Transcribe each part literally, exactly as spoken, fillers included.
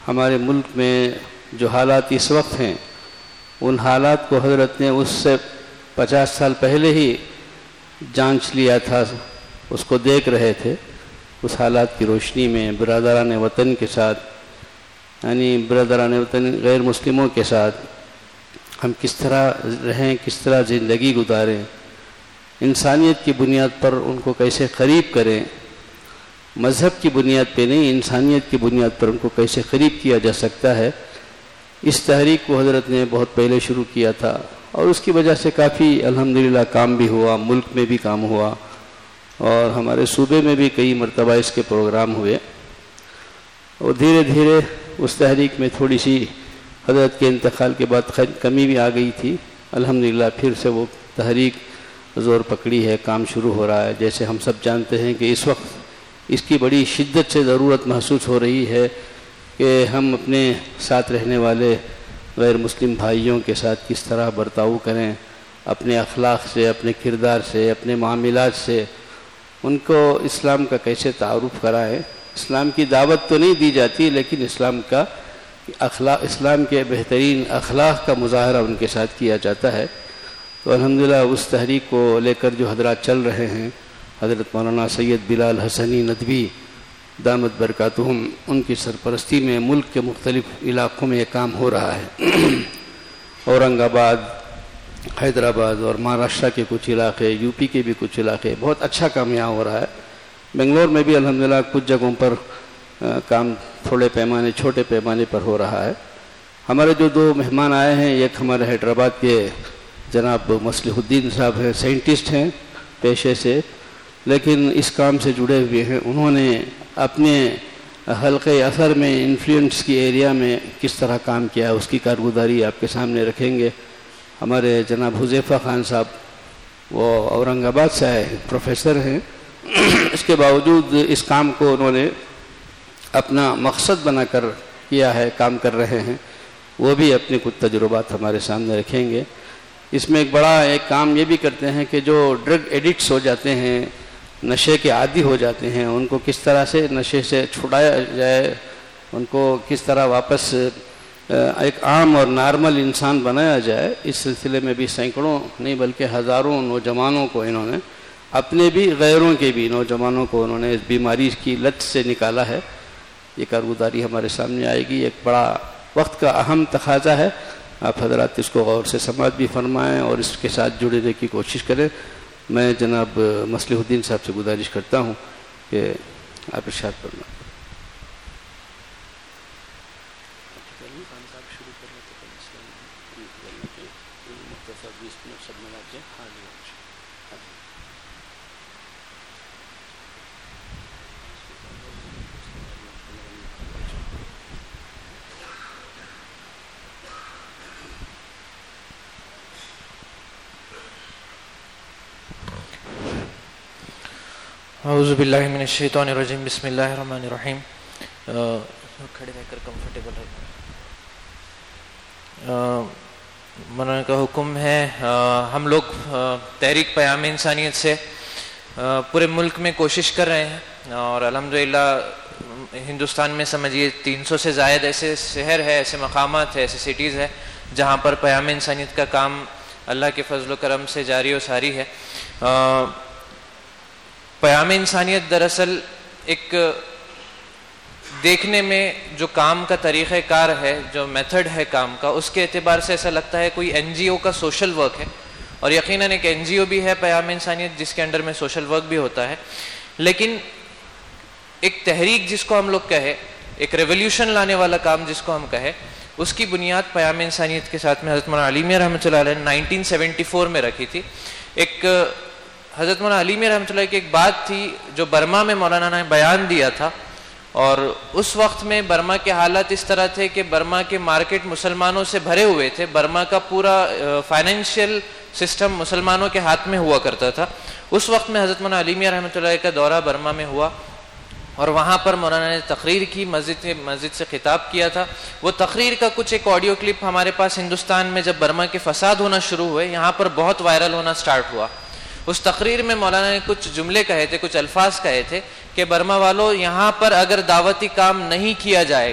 ہمارے ملک میں جو حالات اس وقت ہیں ان حالات کو حضرت نے اس سے پچاس سال پہلے ہی جانچ لیا تھا، اس کو دیکھ رہے تھے۔ اس حالات کی روشنی میں برادران وطن کے ساتھ، یعنی برادران وطن غیر مسلموں کے ساتھ ہم کس طرح رہیں، کس طرح زندگی گزاریں، انسانیت کی بنیاد پر ان کو کیسے قریب کریں، مذہب کی بنیاد پہ نہیں انسانیت کی بنیاد پر ان کو کیسے قریب کیا جا سکتا ہے، اس تحریک کو حضرت نے بہت پہلے شروع کیا تھا، اور اس کی وجہ سے کافی الحمدللہ کام بھی ہوا، ملک میں بھی کام ہوا، اور ہمارے صوبے میں بھی کئی مرتبہ اس کے پروگرام ہوئے، اور دھیرے دھیرے اس تحریک میں تھوڑی سی حضرت کے انتقال کے بعد کمی بھی آ گئی تھی۔ الحمدللہ پھر سے وہ تحریک زور پکڑی ہے، کام شروع ہو رہا ہے۔ جیسے ہم سب جانتے ہیں کہ اس وقت اس کی بڑی شدت سے ضرورت محسوس ہو رہی ہے کہ ہم اپنے ساتھ رہنے والے غیر مسلم بھائیوں کے ساتھ کس طرح برتاؤ کریں، اپنے اخلاق سے، اپنے کردار سے، اپنے معاملات سے ان کو اسلام کا کیسے تعارف کرائیں۔ اسلام کی دعوت تو نہیں دی جاتی، لیکن اسلام کا اخلاق، اسلام کے بہترین اخلاق کا مظاہرہ ان کے ساتھ کیا جاتا ہے۔ تو الحمدللہ اس تحریک کو لے کر جو حضرات چل رہے ہیں، حضرت مولانا سید بلال حسنی ندوی دامت برکاتہم، ان کی سرپرستی میں ملک کے مختلف علاقوں میں یہ کام ہو رہا ہے۔ اورنگ آباد، حیدرآباد اور مہاراشٹر کے کچھ علاقے، یو پی کے بھی کچھ علاقے، بہت اچھا کام یہاں ہو رہا ہے۔ بنگلور میں بھی الحمدللہ کچھ جگہوں پر کام تھوڑے پیمانے، چھوٹے پیمانے پر ہو رہا ہے۔ ہمارے جو دو مہمان آئے ہیں، ایک ہمارے حیدرآباد کے جناب مصلح الدین صاحب ہیں، سائنٹسٹ ہیں پیشے سے، لیکن اس کام سے جڑے ہوئے ہیں۔ انہوں نے اپنے حلقے اثر میں، انفلوئنس کی ایریا میں کس طرح کام کیا، اس کی کارگزاری آپ کے سامنے رکھیں گے۔ ہمارے جناب حذیفہ خان صاحب، وہ اورنگ آباد سے آئے ہیں، پروفیسر ہیں، اس کے باوجود اس کام کو انہوں نے اپنا مقصد بنا کر کیا ہے، کام کر رہے ہیں۔ وہ بھی اپنے کچھ تجربات ہمارے سامنے رکھیں گے۔ اس میں ایک بڑا ایک کام یہ بھی کرتے ہیں کہ جو ڈرگ ایڈکٹس ہو جاتے ہیں، نشے کے عادی ہو جاتے ہیں، ان کو کس طرح سے نشے سے چھڑایا جائے، ان کو کس طرح واپس ایک عام اور نارمل انسان بنایا جائے، اس سلسلے میں بھی سینکڑوں نہیں بلکہ ہزاروں نوجوانوں کو انہوں نے، اپنے بھی غیروں کے بھی نوجوانوں کو انہوں نے اس بیماری کی لت سے نکالا ہے۔ یہ کارگزاری ہمارے سامنے آئے گی، ایک بڑا وقت کا اہم تقاضا ہے۔ آپ حضرات اس کو غور سے سماعت بھی فرمائیں اور اس کے ساتھ جڑنے کی کوشش کریں۔ میں جناب مصلح الدین صاحب سے گزارش کرتا ہوں کہ آپ ارشاد فرمائیں۔ اعوذ باللہ من الشیطان الرجیم، بسم اللہ الرحمن الرحیم۔ کھڑے رہ کر کمفرٹیبل ہے۔ مولانا کا حکم ہے، ہم لوگ تحریک پیام انسانیت سے پورے ملک میں کوشش کر رہے ہیں، اور الحمدللہ ہندوستان میں سمجھیے تین سو سے زائد ایسے شہر ہے، ایسے مقامات ہے، ایسے سٹیز ہے جہاں پر پیام انسانیت کا کام اللہ کے فضل و کرم سے جاری و ساری ہے۔ پیام انسانیت دراصل ایک دیکھنے میں جو کام کا طریقہ کار ہے، جو میتھڈ ہے کام کا، اس کے اعتبار سے ایسا لگتا ہے کوئی این جی او کا سوشل ورک ہے، اور یقیناً ایک این جی او بھی ہے پیام انسانیت جس کے انڈر میں سوشل ورک بھی ہوتا ہے، لیکن ایک تحریک جس کو ہم لوگ کہے، ایک ریولیوشن لانے والا کام جس کو ہم کہے، اس کی بنیاد پیام انسانیت کے ساتھ میں حضرت مولانا علی میاں رحمۃ اللہ علیہ نے نائنٹین سیونٹی فور میں رکھی تھی۔ ایک حضرت مولانا علی میاں رحمۃ اللہ کی ایک بات تھی جو برما میں مولانا نے بیان دیا تھا، اور اس وقت میں برما کے حالات اس طرح تھے کہ برما کے مارکیٹ مسلمانوں سے بھرے ہوئے تھے، برما کا پورا فائنینشیل سسٹم مسلمانوں کے ہاتھ میں ہوا کرتا تھا۔ اس وقت میں حضرت مولانا علی میاں رحمۃ اللہ کا دورہ برما میں ہوا، اور وہاں پر مولانا نے تقریر کی، مسجد مسجد سے خطاب کیا تھا۔ وہ تقریر کا کچھ ایک آڈیو کلپ ہمارے پاس ہندوستان میں جب برما کے فساد ہونا شروع ہوئے، یہاں پر بہت وائرل ہونا سٹارٹ ہوا۔ اس تقریر میں مولانا نے کچھ جملے کہے تھے، کچھ الفاظ کہے تھے کہ برما والوں، یہاں پر اگر دعوتی کام نہیں کیا جائے گا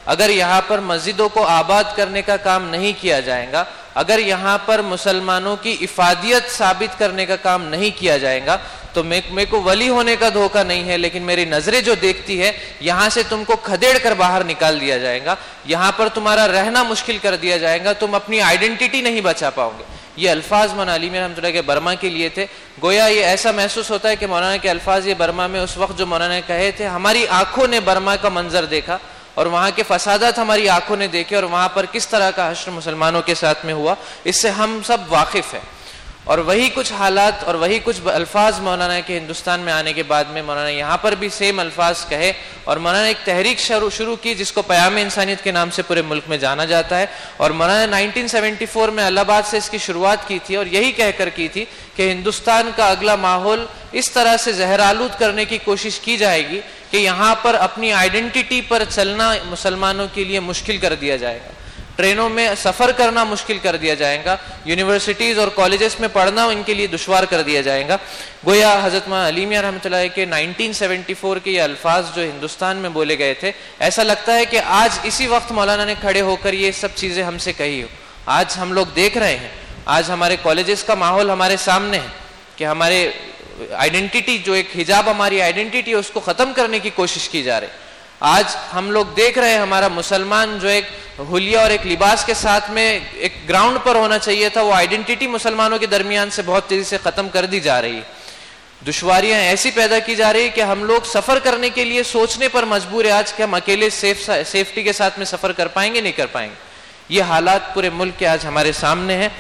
اگر یہاں پر مسجدوں کو آباد کرنے کا کام نہیں کیا جائے گا, اگر یہاں پر مسلمانوں کی افادیت ثابت کرنے کا کام نہیں کیا جائے گا, تو میرے کو ولی ہونے کا دھوکہ نہیں ہے, لیکن میری نظریں جو دیکھتی ہے یہاں سے تم کو کھدیڑ کر باہر نکال دیا جائے گا, یہاں پر تمہارا رہنا مشکل کر دیا جائے گا, تم اپنی آئیڈینٹی نہیں بچا پاؤ گے. یہ الفاظ مولانا علی میاں رحمۃ اللہ کے برما کے لیے تھے. گویا یہ ایسا محسوس ہوتا ہے کہ مولانا کے الفاظ یہ برما میں اس وقت جو مولانا نے کہے تھے, ہماری آنکھوں نے برما کا منظر دیکھا اور وہاں کے فسادات ہماری آنکھوں نے دیکھے, اور وہاں پر کس طرح کا حشر مسلمانوں کے ساتھ میں ہوا, اس سے ہم سب واقف ہیں. اور وہی کچھ حالات اور وہی کچھ الفاظ مولانا کے ہندوستان میں آنے کے بعد میں مولانا یہاں پر بھی سیم الفاظ کہے, اور مولانا ایک تحریک شروع شروع کی جس کو پیام انسانیت کے نام سے پورے ملک میں جانا جاتا ہے. اور مولانا نائنٹین سیونٹی فور میں الہ آباد سے اس کی شروعات کی تھی, اور یہی کہہ کر کی تھی کہ ہندوستان کا اگلا ماحول اس طرح سے زہر آلود کرنے کی کوشش کی جائے گی کہ یہاں پر اپنی آئیڈینٹی پر چلنا مسلمانوں کے لیے مشکل کر دیا جائے گا, ٹرینوں میں سفر کرنا مشکل کر دیا جائے گا, یونیورسٹیز اور کالجز میں پڑھنا ان کے لیے دشوار کر دیا جائے گا. گویا حضرت مولانا علی میاں رحمۃ اللہ کے نائنٹین سیونٹی فور کے یہ الفاظ جو ہندوستان میں بولے گئے تھے, ایسا لگتا ہے کہ آج اسی وقت مولانا نے کھڑے ہو کر یہ سب چیزیں ہم سے کہی ہو. آج ہم لوگ دیکھ رہے ہیں, آج ہمارے کالجز کا ماحول ہمارے سامنے ہے کہ ہمارے آئیڈینٹی جو ایک حجاب ہماری آئیڈینٹی ہے اس کو ختم کرنے کی کوشش کی جا رہی. آج ہم لوگ دیکھ رہے ہیں ہمارا مسلمان جو ایک حلیہ اور ایک لباس کے ساتھ میں ایک گراؤنڈ پر ہونا چاہیے تھا, وہ آئیڈینٹی مسلمانوں کے درمیان سے بہت تیزی سے ختم کر دی جا رہی ہے. دشواریاں ایسی پیدا کی جا رہی ہے کہ ہم لوگ سفر کرنے کے لیے سوچنے پر مجبور ہیں آج کہ ہم اکیلے سیف سیفٹی کے ساتھ میں سفر کر پائیں گے, نہیں کر پائیں گے. یہ حالات پورے ملک کے آج ہمارے سامنے ہیں.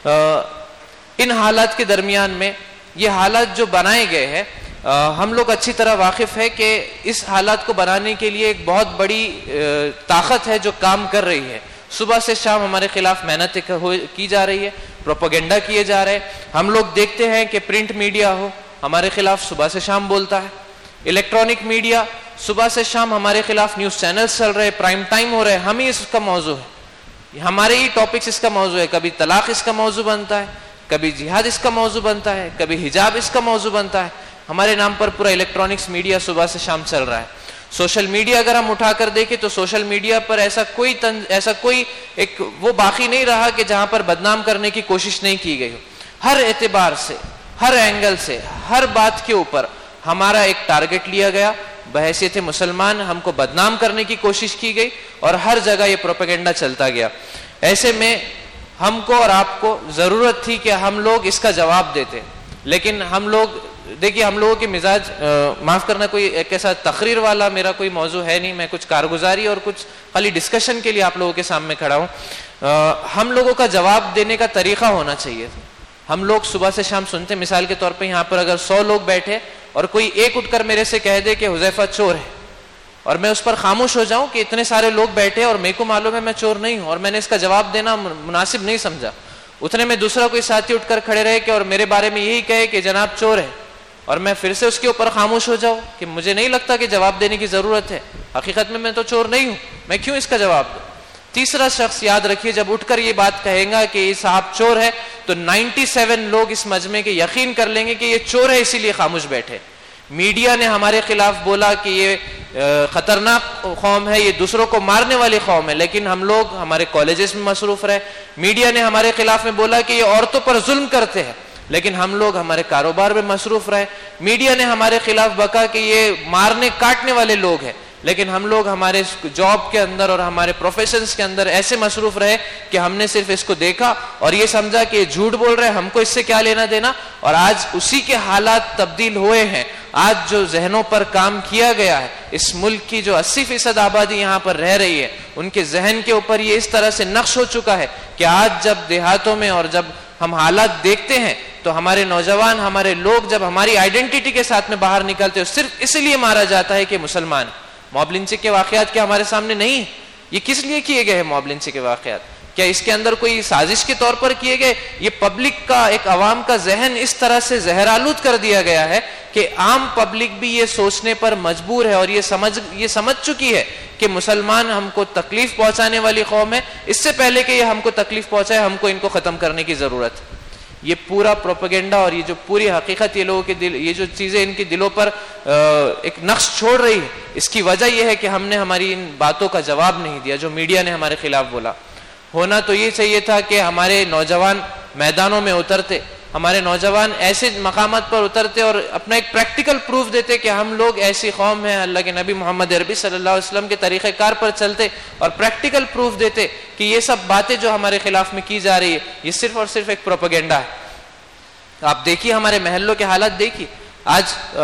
ان حالات کے درمیان میں یہ حالات جو بنائے گئے ہیں, ہم لوگ اچھی طرح واقف ہے کہ اس حالات کو بنانے کے لیے ایک بہت بڑی طاقت ہے جو کام کر رہی ہے. صبح سے شام ہمارے خلاف محنت کی جا رہی ہے, پروپیگنڈا کیے جا رہے ہیں. ہم لوگ دیکھتے ہیں کہ پرنٹ میڈیا ہو ہمارے خلاف صبح سے شام بولتا ہے, الیکٹرانک میڈیا صبح سے شام ہمارے خلاف نیوز چینلز چل رہے, پرائم ٹائم ہو رہے, ہم ہی اس کا موضوع ہے, ہمارے ہی ٹاپکس اس کا موضوع ہے. کبھی طلاق اس کا موضوع بنتا ہے, کبھی جہاد اس کا موضوع بنتا ہے, کبھی حجاب اس کا موضوع بنتا ہے. ہمارے نام پر پورا الیکٹرانکس میڈیا صبح سے شام چل رہا ہے. سوشل میڈیا اگر ہم اٹھا کر دیکھیں تو سوشل میڈیا پر ایسا کوئی تن, ایسا کوئی ایک وہ باقی نہیں رہا کہ جہاں پر بدنام کرنے کی کوشش نہیں کی گئی ہو. ہر اعتبار سے, ہر اینگل سے, ہر بات کے اوپر ہمارا ایک ٹارگٹ لیا گیا, بحیثیت مسلمان ہم کو بدنام کرنے کی کوشش کی گئی, اور ہر جگہ یہ پروپیگنڈا چلتا گیا. ایسے میں ہم کو اور آپ کو ضرورت تھی کہ ہم لوگ اس کا جواب دیتے, لیکن ہم لوگ دیکھیے ہم لوگوں کے مزاج, معاف کرنا کوئی ایک ایسا تقریر والا میرا کوئی موضوع ہے نہیں, میں کچھ کارگزاری اور کچھ خالی ڈسکشن کے لیے آپ لوگوں کے سامنے کھڑا ہوں. ہم لوگوں کا جواب دینے کا طریقہ ہونا چاہیے. ہم لوگ صبح سے شام سنتے, مثال کے طور پہ یہاں پر اگر سو لوگ بیٹھے اور کوئی ایک اٹھ کر میرے سے کہہ دے کہ حذیفہ چور ہے, اور میں اس پر خاموش ہو جاؤں کہ اتنے سارے لوگ بیٹھے اور میرے کو معلوم ہے میں چور نہیں ہوں, اور میں نے اس کا جواب دینا مناسب نہیں سمجھا, اتنے میں دوسرا کوئی ساتھی اٹھ کر کھڑے رہے کہ اور میرے بارے میں یہی کہے کہ جناب چور ہے, اور میں پھر سے اس کے اوپر خاموش ہو جاؤں کہ مجھے نہیں لگتا کہ جواب دینے کی ضرورت ہے, حقیقت میں میں تو چور نہیں ہوں, میں کیوں اس کا جواب دوں. تیسرا شخص یاد رکھیے جب اٹھ کر یہ بات کہے گا کہ یہ صاحب چور ہے, تو نائنٹی سیون لوگ اس مجمع کے یقین کر لیں گے کہ یہ چور ہے, اسی لیے خاموش بیٹھے. میڈیا نے ہمارے خلاف بولا کہ یہ خطرناک قوم ہے, یہ دوسروں کو مارنے والی قوم ہے, لیکن ہم لوگ ہمارے کالجز میں مصروف رہے. میڈیا نے ہمارے خلاف میں بولا کہ یہ عورتوں پر ظلم کرتے ہیں, لیکن ہم لوگ ہمارے کاروبار میں مصروف رہے. میڈیا نے ہمارے خلاف بکا کہ یہ مارنے کاٹنے والے لوگ ہیں, لیکن ہم لوگ ہمارے جاب کے اندر اور ہمارے پروفیشنز کے اندر ایسے مصروف رہے کہ ہم نے صرف اس کو دیکھا اور یہ سمجھا کہ یہ جھوٹ بول رہے ہیں, ہم کو اس سے کیا لینا دینا. اور آج اسی کے حالات تبدیل ہوئے ہیں. آج جو ذہنوں پر کام کیا گیا ہے, اس ملک کی جو اسی فیصد آبادی یہاں پر رہ رہی ہے, ان کے ذہن کے اوپر یہ اس طرح سے نقش ہو چکا ہے کہ آج جب دیہاتوں میں اور جب ہم حالات دیکھتے ہیں تو ہمارے نوجوان, ہمارے لوگ جب ہماری آئیڈینٹی کے ساتھ میں باہر نکلتے ہیں صرف اس لیے مارا جاتا ہے کہ مسلمان. موب لنچنگ کے واقعات کیا ہمارے سامنے نہیں ہیں؟ یہ کس لیے کیے گئے ہیں موب لنچنگ کے واقعات؟ کیا اس کے اندر کوئی سازش کے طور پر کیے گئے؟ یہ پبلک کا, ایک عوام کا ذہن اس طرح سے زہر آلود کر دیا گیا ہے کہ عام پبلک بھی یہ سوچنے پر مجبور ہے اور یہ سمجھ یہ سمجھ چکی ہے کہ مسلمان ہم کو تکلیف پہنچانے والی قوم ہے. اس سے پہلے کہ یہ ہم کو تکلیف پہنچائے, ہم کو ان کو ختم کرنے کی ضرورت ہے. یہ پورا پروپیگنڈا اور یہ جو پوری حقیقت یہ لوگوں کے دل، یہ جو چیزیں ان کے دلوں پر ایک نقش چھوڑ رہی ہے، اس کی وجہ یہ ہے کہ ہم نے ہماری ان باتوں کا جواب نہیں دیا جو میڈیا نے ہمارے خلاف بولا. ہونا تو یہ چاہیے تھا کہ ہمارے نوجوان میدانوں میں اترتے، ہمارے نوجوان ایسے مقامات پر اترتے اور اپنا ایک پریکٹیکل پروف دیتے کہ ہم لوگ ایسی قوم ہیں، اللہ کے نبی محمد عربی صلی اللہ علیہ وسلم کے طریقہ کار پر چلتے، اور پریکٹیکل پروف دیتے کہ یہ سب باتیں جو ہمارے خلاف میں کی جا رہی ہے یہ صرف اور صرف ایک پروپیگنڈا ہے. آپ دیکھیے ہمارے محلوں کے حالات دیکھیے. آج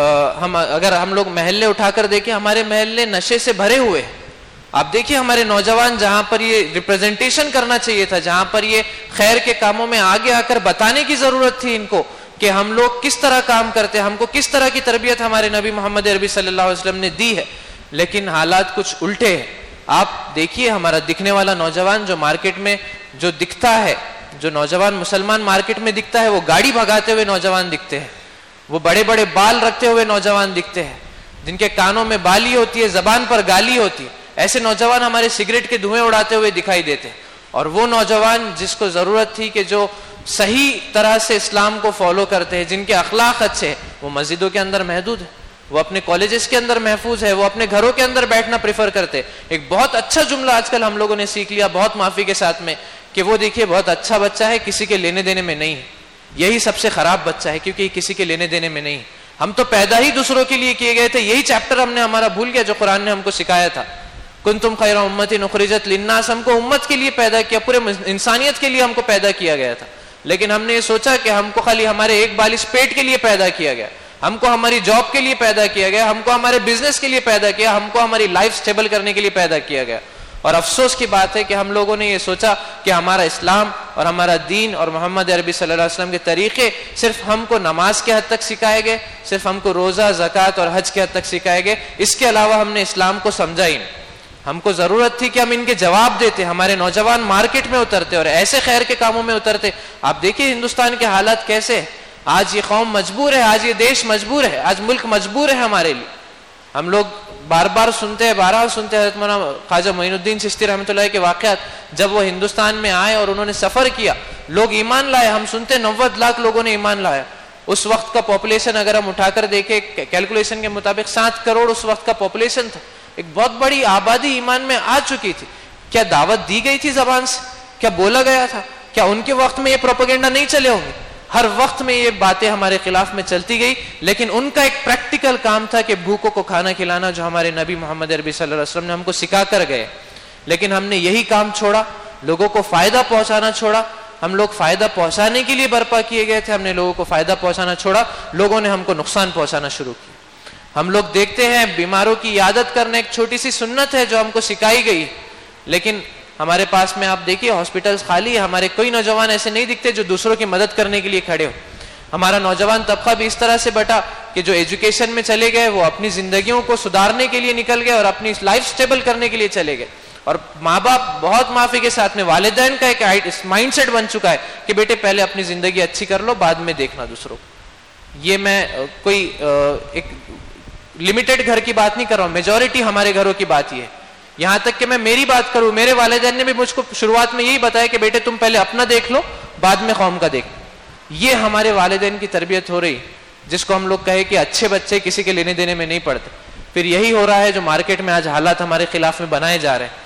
ہم اگر ہم لوگ محلے اٹھا کر دیکھیں، ہمارے محلے نشے سے بھرے ہوئے ہیں. آپ دیکھیے ہمارے نوجوان جہاں پر یہ ریپرزنٹیشن کرنا چاہیے تھا، جہاں پر یہ خیر کے کاموں میں آگے آ کر بتانے کی ضرورت تھی ان کو کہ ہم لوگ کس طرح کام کرتے ہیں، ہم کو کس طرح کی تربیت ہمارے نبی محمد عربی صلی اللہ علیہ وسلم نے دی ہے، لیکن حالات کچھ الٹے ہیں. آپ دیکھیے ہمارا دکھنے والا نوجوان جو مارکیٹ میں جو دکھتا ہے، جو نوجوان مسلمان مارکیٹ میں دکھتا ہے، وہ گاڑی بھگاتے ہوئے نوجوان دکھتے ہیں، وہ بڑے بڑے بال رکھتے ہوئے نوجوان دکھتے ہیں، جن کے کانوں میں بالی ہوتی ہے، زبان پر گالی ہوتی ہے. ایسے نوجوان ہمارے سگریٹ کے دھوئیں اڑاتے ہوئے دکھائی دیتے ہیں. اور وہ نوجوان جس کو ضرورت تھی کہ جو صحیح طرح سے اسلام کو فالو کرتے ہیں، جن کے اخلاق اچھے ہیں، وہ مسجدوں کے اندر محدود ہے، وہ اپنے کالجز کے اندر محفوظ ہے، وہ اپنے گھروں کے اندر بیٹھنا پریفر کرتے. ایک بہت اچھا جملہ آج کل ہم لوگوں نے سیکھ لیا بہت معافی کے ساتھ میں کہ وہ دیکھیے بہت اچھا بچہ ہے، کسی کے لینے دینے میں نہیں ہے. یہی سب سے خراب بچہ ہے کیونکہ یہ کسی کے لینے دینے میں نہیں. ہم تو پیدا ہی دوسروں کے لیے کیے گئے تھے. یہی چیپٹر ہم نے ہمارا بھول گیا جو قرآن نے ہم کو سکھایا تھا. کنتم خیر امت اخرجت للناس، ہم کو امت کے لیے پیدا کیا، پورے انسانیت کے لیے ہم کو پیدا کیا گیا تھا. لیکن ہم نے یہ سوچا کہ ہم کو خالی ہمارے ایک بالش پیٹ کے لیے پیدا کیا گیا، ہم کو ہماری جاب کے لیے پیدا کیا گیا، ہم کو ہمارے بزنس کے لیے پیدا کیا، ہم کو ہماری لائف سٹیبل کرنے کے لیے پیدا کیا گیا. اور افسوس کی بات ہے کہ ہم لوگوں نے یہ سوچا کہ ہمارا اسلام اور ہمارا دین اور محمد عربی صلی اللہ علیہ وسلم کے طریقے صرف ہم کو نماز کے حد تک سکھائے گئے، صرف ہم کو روزہ، زکوٰۃ اور حج کے حد تک سکھائے گئے. اس کے علاوہ ہم نے اسلام کو سمجھا ہی نہیں. ہم کو ضرورت تھی کہ ہم ان کے جواب دیتے. ہمارے نوجوان مارکیٹ میں اترتے اور ایسے خیر کے کاموں میں اترتے. آپ دیکھیے ہندوستان کے حالات کیسے ہیں. آج یہ قوم مجبور ہے، آج یہ دیش مجبور ہے، آج ملک مجبور ہے ہمارے لیے. ہم لوگ بار بار سنتے ہیں، بارہا سنتے ہیں حضرت مولانا خواجہ معین الدین چشتی رحمۃ اللہ کے واقعات. جب وہ ہندوستان میں آئے اور انہوں نے سفر کیا، لوگ ایمان لائے. ہم سنتے نوے لاکھ لوگوں نے ایمان لایا. اس وقت کا پاپولیشن اگر ہم اٹھا کر دیکھیں کیلکولیشن کے مطابق سات کروڑ اس وقت کا پاپولیشن تھا. ایک بہت بڑی آبادی ایمان میں آ چکی تھی. کیا دعوت دی گئی تھی زبان سے؟ کیا بولا گیا تھا؟ کیا ان کے وقت میں یہ پروپیگنڈا نہیں چلے ہوں گے؟ ہر وقت میں یہ باتیں ہمارے خلاف میں چلتی گئی، لیکن ان کا ایک پریکٹیکل کام تھا کہ بھوکوں کو کھانا کھلانا، جو ہمارے نبی محمد عربی صلی اللہ علیہ وسلم نے ہم کو سکھا کر گئے. لیکن ہم نے یہی کام چھوڑا، لوگوں کو فائدہ پہنچانا چھوڑا. ہم لوگ فائدہ پہنچانے کے لیے برپا کیے گئے تھے، ہم نے لوگوں کو فائدہ پہنچانا چھوڑا، لوگوں نے ہم کو نقصان پہنچانا شروع کیا. ہم لوگ دیکھتے ہیں بیماروں کی عیادت کرنا ایک چھوٹی سی سنت ہے جو ہم کو سکھائی گئی، لیکن ہمارے پاس میں آپ دیکھیے ہاسپٹلس خالی، ہمارے کوئی نوجوان ایسے نہیں دکھتے جو دوسروں کی مدد کرنے کے لیے کھڑے ہو. ہمارا نوجوان طبقہ بھی اس طرح سے بٹا کہ جو ایجوکیشن میں چلے گئے وہ اپنی زندگیوں کو سدھارنے کے لیے نکل گئے اور اپنی لائف سٹیبل کرنے کے لیے چلے گئے. اور ماں باپ بہت معافی کے ساتھ میں والدین کا ایک مائنڈ سیٹ بن چکا ہے کہ بیٹے پہلے اپنی زندگی اچھی کر لو، بعد میں دیکھنا دوسروں کو. یہ میں کوئی ایک لمیٹڈ گھر کی بات نہیں کر رہا ہوں، میجورٹی ہمارے گھروں کی بات یہ ہے. یہاں تک کہ میں میری بات کروں، میرے والدین نے بھی مجھ کو شروعات میں یہی بتایا کہ بیٹے تم پہلے اپنا دیکھ لو، بعد میں قوم کا دیکھ. یہ ہمارے والدین کی تربیت ہو رہی، جس کو ہم لوگ کہے کہ اچھے بچے کسی کے لینے دینے میں نہیں پڑتے. پھر یہی ہو رہا ہے جو مارکیٹ میں آج حالات ہمارے خلاف میں بنائے جا رہے ہیں.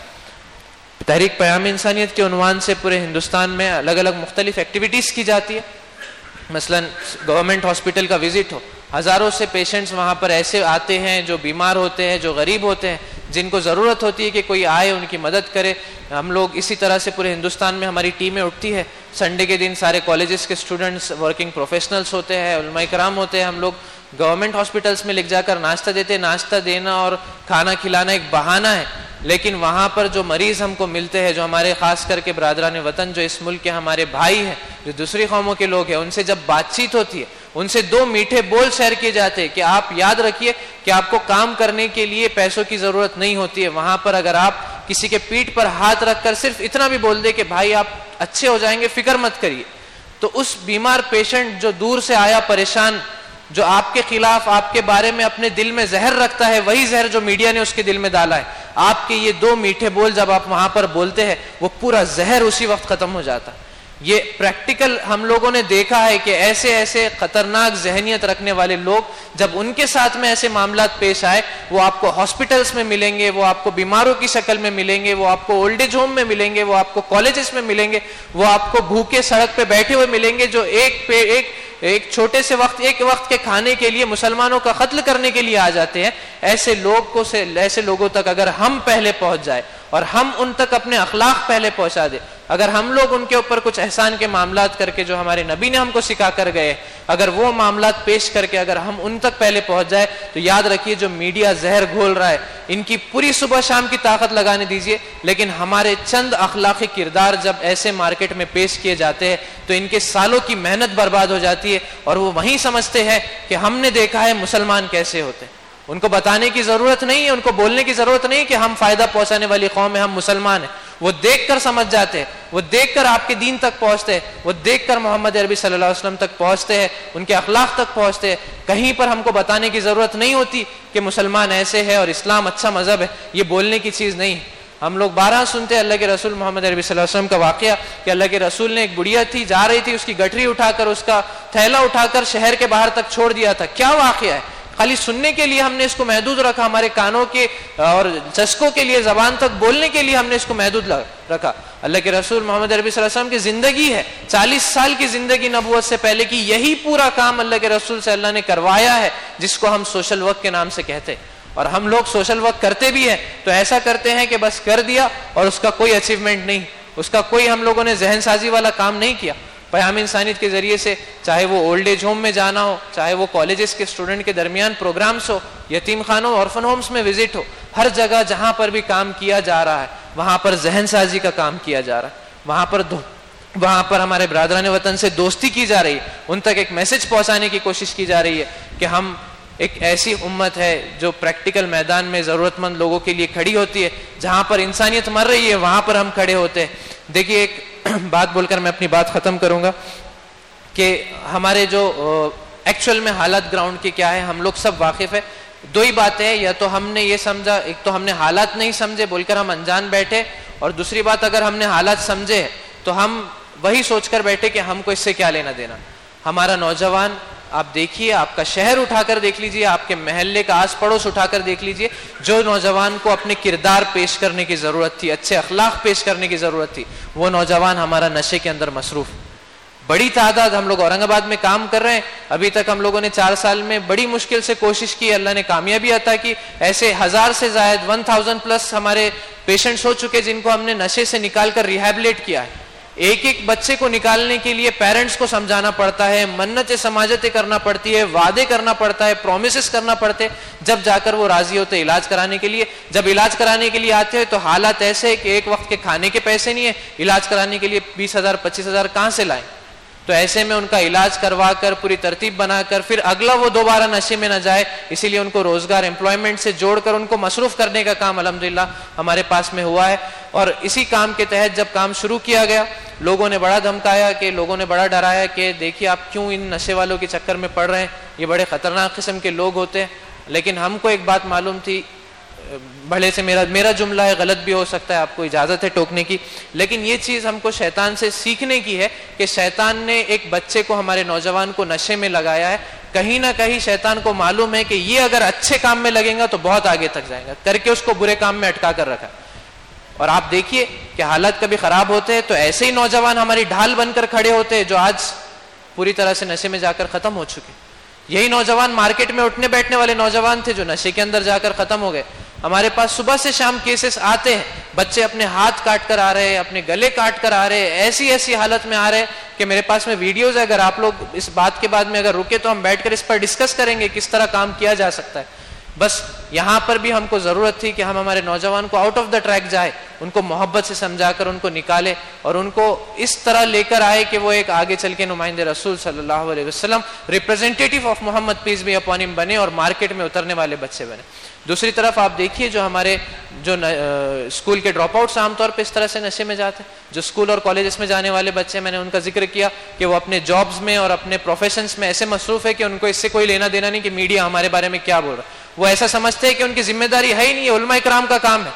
تحریک پیام انسانیت کے عنوان سے پورے ہندوستان میں الگ الگ مختلف ایکٹیویٹیز کی جاتی ہے. مثلا گورنمنٹ ہاسپٹل کا وزٹ ہو، ہزاروں سے پیشنٹس وہاں پر ایسے آتے ہیں جو بیمار ہوتے ہیں، جو غریب ہوتے ہیں، جن کو ضرورت ہوتی ہے کہ کوئی آئے ان کی مدد کرے. ہم لوگ اسی طرح سے پورے ہندوستان میں ہماری ٹیمیں اٹھتی ہے. سنڈے کے دن سارے کالجز کے اسٹوڈنٹس، ورکنگ پروفیشنلس ہوتے ہیں، علماء کرام ہوتے ہیں. ہم لوگ گورنمنٹ ہاسپٹلس میں لکھ جا کر ناشتہ دیتے. ناشتہ دینا اور کھانا کھلانا ایک بہانہ ہے، لیکن وہاں پر جو مریض ہم کو ملتے ہیں، جو ہمارے خاص کر کے برادران وطن جو اس ملک کے ہمارے بھائی ہیں، جو دوسری قوموں کے لوگ ہیں، ان سے جب بات چیت ہوتی ہے، ان سے دو میٹھے بول شیئر کیے جاتے ہیں کہ آپ یاد رکھیے کہ آپ کو کام کرنے کے لیے پیسوں کی ضرورت نہیں ہوتی ہے. وہاں پر اگر آپ کسی کے پیٹھ پر ہاتھ رکھ کر صرف اتنا بھی بول دے کہ بھائی آپ اچھے ہو جائیں گے، فکر مت کریے، تو اس بیمار پیشنٹ جو دور سے آیا پریشان، جو آپ کے خلاف آپ کے بارے میں اپنے دل میں زہر رکھتا ہے، وہی زہر جو میڈیا نے اس کے دل میں ڈالا ہے، آپ کے یہ دو میٹھے بول جب آپ وہاں پر بولتے ہیں، وہ پورا زہر اسی وقت ختم ہو جاتا ہے. یہ پریکٹیکل ہم لوگوں نے دیکھا ہے کہ ایسے ایسے خطرناک ذہنیت رکھنے والے لوگ جب ان کے ساتھ میں ایسے معاملات پیش آئے, وہ آپ کو ہاسپٹلس میں ملیں گے, وہ آپ کو بیماروں کی شکل میں ملیں گے, وہ آپ کو اولڈ ایج ہوم میں ملیں گے, وہ آپ کو کالجز میں ملیں گے, وہ آپ کو بھوکے سڑک پہ بیٹھے ہوئے ملیں گے جو ایک پہ ایک ایک چھوٹے سے وقت ایک وقت کے کھانے کے لیے مسلمانوں کا قتل کرنے کے لیے آ جاتے ہیں. ایسے لوگ کو سے ایسے لوگوں تک اگر ہم پہلے پہنچ جائے اور ہم ان تک اپنے اخلاق پہلے پہنچا دے, اگر ہم لوگ ان کے اوپر کچھ احسان کے معاملات کر کے جو ہمارے نبی نے ہم کو سکھا کر گئے, اگر وہ معاملات پیش کر کے اگر ہم ان تک پہلے پہنچ جائے, تو یاد رکھیے جو میڈیا زہر گھول رہا ہے ان کی پوری صبح شام کی طاقت لگانے دیجئے, لیکن ہمارے چند اخلاقی کردار جب ایسے مارکیٹ میں پیش کیے جاتے ہیں تو ان کے سالوں کی محنت برباد ہو جاتی ہے, اور وہ وہیں سمجھتے ہیں کہ ہم نے دیکھا ہے مسلمان کیسے ہوتے ہیں. ان کو بتانے کی ضرورت نہیں ہے, ان کو بولنے کی ضرورت نہیں کہ ہم فائدہ پہنچانے والی قوم ہیں, ہم مسلمان ہیں. وہ دیکھ کر سمجھ جاتے ہیں, وہ دیکھ کر آپ کے دین تک پہنچتے ہیں, وہ دیکھ کر محمد عربی صلی اللہ علیہ وسلم تک پہنچتے ہیں, ان کے اخلاق تک پہنچتے ہیں. کہیں پر ہم کو بتانے کی ضرورت نہیں ہوتی کہ مسلمان ایسے ہے اور اسلام اچھا مذہب ہے, یہ بولنے کی چیز نہیں. ہم لوگ بارہ سنتے ہیں اللہ کے رسول محمد عربی صلی اللہ علیہ وسلم کا واقعہ کہ اللہ کے رسول نے ایک بڑھیا تھی جا رہی تھی, اس کی گٹری اٹھا کر اس کا تھیلا اٹھا کر شہر کے باہر تک چھوڑ دیا تھا. کیا واقعہ ہے, خالی سننے کے لیے ہم نے اس کو محدود رکھا, ہمارے کانوں کے اور چسکوں کے لیے, زبان تک بولنے کے لیے ہم نے اس کو محدود رکھا. اللہ کے رسول محمد عربی صلی اللہ علیہ وسلم کی زندگی ہے, چالیس سال کی زندگی نبوت سے پہلے کی, یہی پورا کام اللہ کے رسول سے اللہ نے کروایا ہے جس کو ہم سوشل ورک کے نام سے کہتے ہیں. اور ہم لوگ سوشل ورک کرتے بھی ہیں تو ایسا کرتے ہیں کہ بس کر دیا اور اس کا کوئی اچیومنٹ نہیں, اس کا کوئی ہم لوگوں نے ذہن سازی والا کام نہیں کیا. پیام انسانیت کے ذریعے سے چاہے وہ اولڈ ایج ہوم میں جانا ہو, چاہے وہ کالجز کے اسٹوڈنٹ کے درمیان پروگرامز ہو, یتیم خانوں, آرفن ہومز میں وزٹ ہو, ہر جگہ جہاں پر بھی کام کیا جا رہا ہے وہاں پر ذہن سازی کا کام کیا جا رہا ہے, وہاں پر دو وہاں پر ہمارے برادران وطن سے دوستی کی جا رہی ہے, ان تک ایک میسج پہنچانے کی کوشش کی جا رہی ہے کہ ہم ایک ایسی امت ہے جو پریکٹیکل میدان میں ضرورت مند لوگوں کے لیے کھڑی ہوتی ہے, جہاں پر انسانیت مر رہی ہے وہاں پر ہم کھڑے ہوتے ہیں. دیکھیے ایک بات بول کر میں اپنی بات ختم کروں گا کہ ہمارے جو ایکچوئل میں حالات گراؤنڈ کی کیا ہے ہم لوگ سب واقف ہے. دو ہی باتیں ہیں, یا تو ہم نے یہ سمجھا, ایک تو ہم نے حالات نہیں سمجھے بول کر ہم انجان بیٹھے, اور دوسری بات اگر ہم نے حالات سمجھے تو ہم وہی سوچ کر بیٹھے کہ ہم کو اس سے کیا لینا دینا. ہمارا نوجوان آپ دیکھیے, آپ کا شہر اٹھا کر دیکھ لیجئے, آپ کے محلے کا آس پڑوس اٹھا کر دیکھ لیجئے, جو نوجوان کو اپنے کردار پیش کرنے کی ضرورت تھی, اچھے اخلاق پیش کرنے کی ضرورت تھی, وہ نوجوان ہمارا نشے کے اندر مصروف. بڑی تعداد ہم لوگ اورنگ آباد میں کام کر رہے ہیں, ابھی تک ہم لوگوں نے چار سال میں بڑی مشکل سے کوشش کی, اللہ نے کامیابی عطا کی. ایسے ہزار سے زائد ون تھاؤزینڈ پلس ہمارے پیشنٹس ہو چکے جن کو ہم نے نشے سے نکال کر ریہیبلیٹ کیا ہے. ایک ایک بچے کو نکالنے کے لیے پیرنٹس کو سمجھانا پڑتا ہے, منتیں سماجتیں کرنا پڑتی ہے, وعدے کرنا پڑتا ہے, پرومسز کرنا پڑتے, جب جا کر وہ راضی ہوتے علاج کرانے کے لیے. جب علاج کرانے کے لیے آتے ہیں تو حالات ایسے کہ ایک وقت کے کھانے کے پیسے نہیں ہیں, علاج کرانے کے لیے بیس ہزار پچیس ہزار کہاں سے لائیں. تو ایسے میں ان کا علاج کروا کر پوری ترتیب بنا کر پھر اگلا وہ دوبارہ نشے میں نہ جائے, اسی لیے ان کو روزگار امپلائمنٹ سے جوڑ کر ان کو مصروف کرنے کا کام الحمدللہ ہمارے پاس میں ہوا ہے. اور اسی کام کے تحت جب کام شروع کیا گیا, لوگوں نے بڑا دھمکایا, کہ لوگوں نے بڑا ڈرایا کہ دیکھیے آپ کیوں ان نشے والوں کے چکر میں پڑ رہے ہیں, یہ بڑے خطرناک قسم کے لوگ ہوتے ہیں. لیکن ہم کو ایک بات معلوم تھی, بھلے سے میرا میرا جملہ ہے, غلط بھی ہو سکتا ہے, آپ کو اجازت ہے ٹوکنے کی, لیکن یہ چیز ہم کو شیطان سے سیکھنے کی ہے کہ شیطان نے ایک بچے کو, ہمارے نوجوان کو نشے میں لگایا ہے. کہیں نہ کہیں شیطان کو معلوم ہے کہ یہ اگر اچھے کام میں لگیں گا تو بہت آگے تک جائیں گا, کر کے اس کو برے کام میں اٹکا کر رکھا. اور آپ دیکھیے کہ حالات کبھی خراب ہوتے ہیں تو ایسے ہی نوجوان ہماری ڈھال بن کر کھڑے ہوتے ہیں جو آج پوری طرح سے نشے میں جا کر ختم ہو چکے. یہی نوجوان مارکیٹ میں اٹھنے بیٹھنے والے نوجوان تھے جو نشے کے اندر جا کر ختم ہو گئے. ہمارے پاس صبح سے شام کیسز آتے ہیں, بچے اپنے ہاتھ کاٹ کر آ رہے ہیں, اپنے گلے کاٹ کر آ رہے ہیں, ایسی ایسی حالت میں آ رہے ہیں کہ میرے پاس میں ویڈیوز ہے. اگر آپ لوگ اس بات کے بعد میں اگر رکے تو ہم بیٹھ کر اس پر ڈسکس کریں گے کس طرح کام کیا جا سکتا ہے. بس یہاں پر بھی ہم کو ضرورت تھی کہ ہم ہمارے نوجوان کو آؤٹ آف دا ٹریک جائے, ان کو محبت سے سمجھا کر ان کو نکالے اور ان کو اس طرح لے کر آئے کہ وہ ایک آگے چل کے نمائندے رسول صلی اللہ علیہ وسلم, representative of Muhammad peace be upon ہم بنے اور مارکیٹ میں اترنے والے بچے بنے. دوسری طرف آپ دیکھیے جو ہمارے جو اسکول کے ڈراپ آؤٹس عام طور پہ اس طرح سے نشے میں جاتے ہیں, جو اسکول اور کالجز میں جانے والے بچے, میں نے ان کا ذکر کیا کہ وہ اپنے جابز میں اور اپنے پروفیشنز میں ایسے مصروف ہے کہ ان کو اس سے کوئی لینا دینا نہیں کہ میڈیا ہمارے بارے میں کیا بول رہا ہے. وہ ایسا سمجھتے ہیں کہ ان کی ذمہ داری ہے ہی نہیں, علماء کرام کا کام ہے.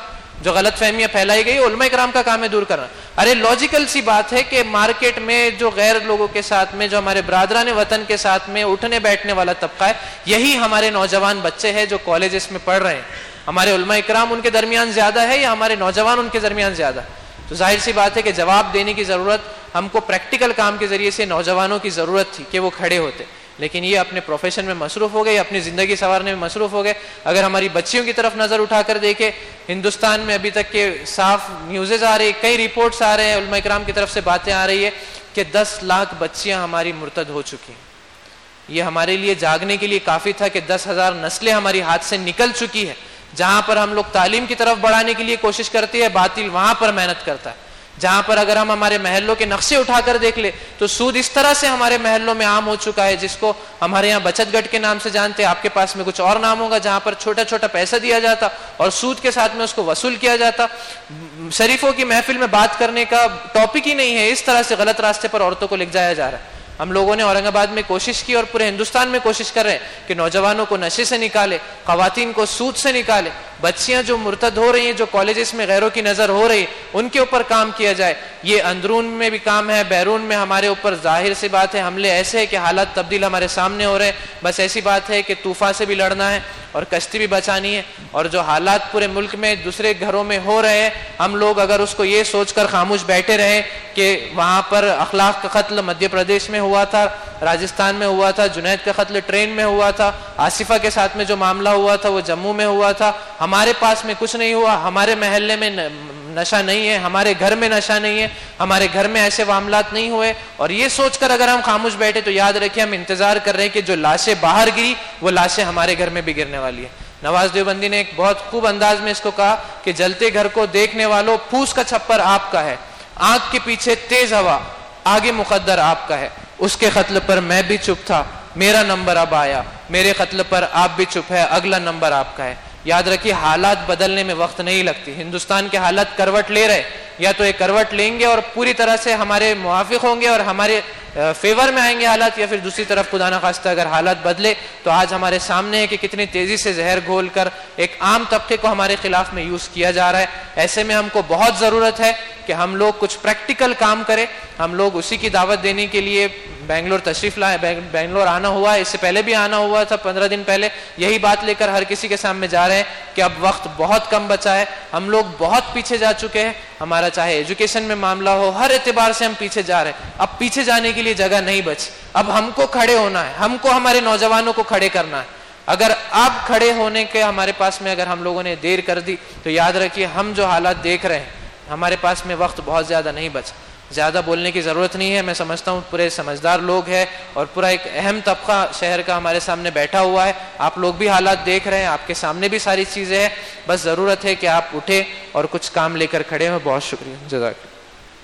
جو غلط فہمیاں پھیلائی گئی علماء کرام کا کام ہے دور کرنا. ارے لاجیکل سی بات ہے کہ مارکیٹ میں جو غیر لوگوں کے ساتھ میں جو ہمارے برادران وطن کے ساتھ میں اٹھنے بیٹھنے والا طبقہ ہے یہی ہمارے نوجوان بچے ہیں جو کالجز میں پڑھ رہے ہیں. ہمارے علماء کرام ان کے درمیان زیادہ ہے یا ہمارے نوجوان ان کے درمیان زیادہ؟ تو ظاہر سی بات ہے کہ جواب دینے کی ضرورت ہم کو پریکٹیکل کام کے ذریعے سے نوجوانوں کی ضرورت تھی کہ وہ کھڑے ہوتے، لیکن یہ اپنے پروفیشن میں مصروف ہو گئے، اپنی زندگی سنوارنے میں مصروف ہو گئے. اگر ہماری بچیوں کی طرف نظر اٹھا کر دیکھیں، ہندوستان میں ابھی تک کے صاف نیوزز آ رہی، کئی رپورٹس آ رہے ہیں، علماء کرام کی طرف سے باتیں آ رہی ہے کہ دس لاکھ بچیاں ہماری مرتد ہو چکی ہیں. یہ ہمارے لیے جاگنے کے لیے کافی تھا کہ دس ہزار نسلیں ہماری ہاتھ سے نکل چکی ہے. جہاں پر ہم لوگ تعلیم کی طرف بڑھانے کے لیے کوشش کرتے ہیں باطل وہاں پر محنت کرتا ہے. جہاں پر اگر ہم ہمارے محلوں کے نقشے اٹھا کر دیکھ لیں تو سود اس طرح سے ہمارے محلوں میں عام ہو چکا ہے جس کو ہمارے یہاں بچت گٹ کے نام سے جانتے ہیں، آپ کے پاس میں کچھ اور نام ہوگا، جہاں پر چھوٹا چھوٹا پیسہ دیا جاتا اور سود کے ساتھ میں اس کو وصول کیا جاتا. شریفوں کی محفل میں بات کرنے کا ٹاپک ہی نہیں ہے، اس طرح سے غلط راستے پر عورتوں کو لے جایا جا رہا ہے. ہم لوگوں نے اورنگ آباد میں کوشش کی اور پورے ہندوستان میں کوشش کر رہے ہیں کہ نوجوانوں کو نشے سے نکالے، خواتین کو سود سے نکالے، بچیاں جو مرتد ہو رہی ہیں، جو کالجز میں غیروں کی نظر ہو رہی ان کے اوپر کام کیا جائے. یہ اندرون میں بھی کام ہے، بیرون میں ہمارے اوپر ظاہر سی بات ہے حملے ایسے ہیں کہ حالات تبدیل ہمارے سامنے ہو رہے ہیں. بس ایسی بات ہے کہ طوفان سے بھی لڑنا ہے اور کشتی بھی بچانی ہے. اور جو حالات پورے ملک میں دوسرے گھروں میں ہو رہے ہیں، ہم لوگ اگر اس کو یہ سوچ کر خاموش بیٹھے رہے کہ وہاں پر اخلاق کا قتل مدھیہ پردیش میں ہوا تھا، راجستھان میں ہوا تھا، جنید کا قتل ٹرین میں ہوا تھا، آصفہ کے ساتھ میں جو معاملہ ہوا تھا وہ جموں میں ہوا تھا، ہمارے پاس میں کچھ نہیں ہوا، ہمارے محلے میں نشہ نہیں ہے، ہمارے گھر میں نشہ نہیں ہے، ہمارے گھر میں ایسے معاملات نہیں ہوئے، اور یہ سوچ کر اگر ہم خاموش بیٹھے تو یاد رکھیں ہم انتظار کر رہے ہیں کہ جو لاشیں باہر گری وہ لاشیں ہمارے گھر میں بھی گرنے والی ہے. نواز دیوبندی نے ایک بہت خوب انداز میں اس کو کہا کہ جلتے گھر کو دیکھنے والوں پھوس کا چھپر آپ کا ہے، آنکھ کے پیچھے تیز ہوا، آگے مقدر آپ کا ہے. اس کے قتل پر میں بھی چپ تھا، میرا نمبر اب آیا، میرے قتل پر آپ بھی چپ ہے، اگلا نمبر آپ کا ہے. یاد رکھیے حالات بدلنے میں وقت نہیں لگتی. ہندوستان کے حالات کروٹ لے رہے، یا تو ایک کروٹ لیں گے اور پوری طرح سے ہمارے موافق ہوں گے اور ہمارے فیور میں آئیں گے حالات، یا پھر دوسری طرف خدا نخواستہ اگر حالات بدلے تو آج ہمارے سامنے ہے کہ کتنی تیزی سے زہر گھول کر ایک عام طبقے کو ہمارے خلاف میں یوز کیا جا رہا ہے. ایسے میں ہم کو بہت ضرورت ہے کہ ہم لوگ کچھ پریکٹیکل کام کریں. ہم لوگ اسی کی دعوت دینے کے لیے بنگلور تشریف لائے، بنگلور آنا ہوا ہے، اس سے پہلے بھی آنا ہوا تھا پندرہ دن پہلے. یہی بات لے کر ہر کسی کے سامنے جا رہے ہیں کہ اب وقت بہت کم بچا ہے، ہم لوگ بہت پیچھے جا چکے ہیں. ہمارا چاہے ایجوکیشن میں معاملہ ہو، ہر اعتبار سے ہم پیچھے جا رہے ہیں. اب پیچھے جانے کے لیے جگہ نہیں بچی، اب ہم کو کھڑے ہونا ہے، ہم کو ہمارے نوجوانوں کو کھڑے کرنا ہے. اگر آپ کھڑے ہونے کے ہمارے پاس میں اگر ہم لوگوں نے دیر کر دی تو یاد رکھیے ہم جو حالات دیکھ رہے ہیں ہمارے پاس میں وقت بہت زیادہ نہیں بچا. زیادہ بولنے کی ضرورت نہیں ہے. میں سمجھتا ہوں پورے سمجھدار لوگ ہیں اور پورا ایک اہم طبقہ شہر کا ہمارے سامنے بیٹھا ہوا ہے. آپ لوگ بھی حالات دیکھ رہے ہیں، آپ کے سامنے بھی ساری چیزیں ہیں. بس ضرورت ہے کہ آپ اٹھے اور کچھ کام لے کر کھڑے ہوں. بہت شکریہ. جزاک اللہ.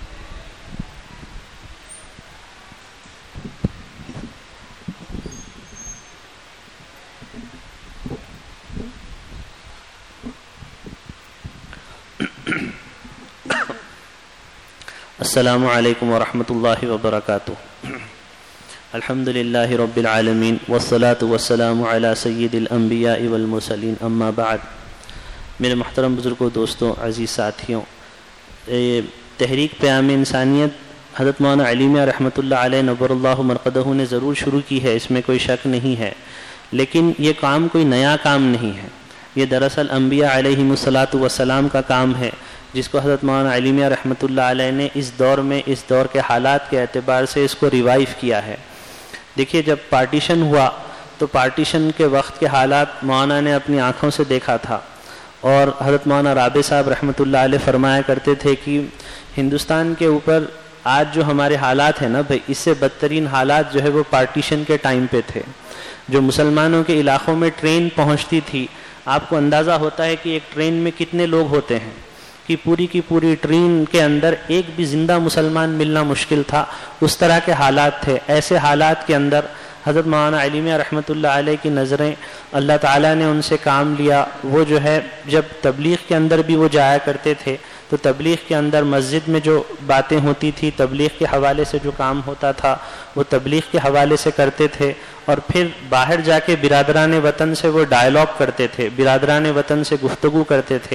السلام علیکم ورحمۃ اللہ وبرکاتہ. الحمد للہ رب العالمین والصلاة والسلام علی سید الانبیاء والمرسلین، اما بعد. میرے محترم بزرگوں، دوستوں، عزیز ساتھیوں، تحریک پیام انسانیت حضرت مولانا علی میاں رحمۃ اللہ علیہ نور اللہ مرقدہ نے ضرور شروع کی ہے، اس میں کوئی شک نہیں ہے، لیکن یہ کام کوئی نیا کام نہیں ہے. یہ دراصل انبیاء علیہم الصلاۃ والسلام کا کام ہے جس کو حضرت مولانا علی میاں رحمۃ اللہ علیہ نے اس دور میں اس دور کے حالات کے اعتبار سے اس کو ریوائیو کیا ہے. دیکھیے جب پارٹیشن ہوا تو پارٹیشن کے وقت کے حالات مولانا نے اپنی آنکھوں سے دیکھا تھا، اور حضرت مولانا رابع صاحب رحمۃ اللہ علیہ فرمایا کرتے تھے کہ ہندوستان کے اوپر آج جو ہمارے حالات ہیں نا بھائی، اس سے بدترین حالات جو ہے وہ پارٹیشن کے ٹائم پہ تھے. جو مسلمانوں کے علاقوں میں ٹرین پہنچتی تھی، آپ کو اندازہ ہوتا ہے کہ ایک ٹرین میں کتنے لوگ ہوتے ہیں، کہ پوری کی پوری ٹرین کے اندر ایک بھی زندہ مسلمان ملنا مشکل تھا. اس طرح کے حالات تھے. ایسے حالات کے اندر حضرت مولانا علی میاں رحمۃ اللہ علیہ کی نظریں اللہ تعالیٰ نے ان سے کام لیا. وہ جو ہے جب تبلیغ کے اندر بھی وہ جایا کرتے تھے تو تبلیغ کے اندر مسجد میں جو باتیں ہوتی تھی، تبلیغ کے حوالے سے جو کام ہوتا تھا وہ تبلیغ کے حوالے سے کرتے تھے، اور پھر باہر جا کے برادران وطن سے وہ ڈائلاگ کرتے تھے، برادران وطن سے گفتگو کرتے تھے.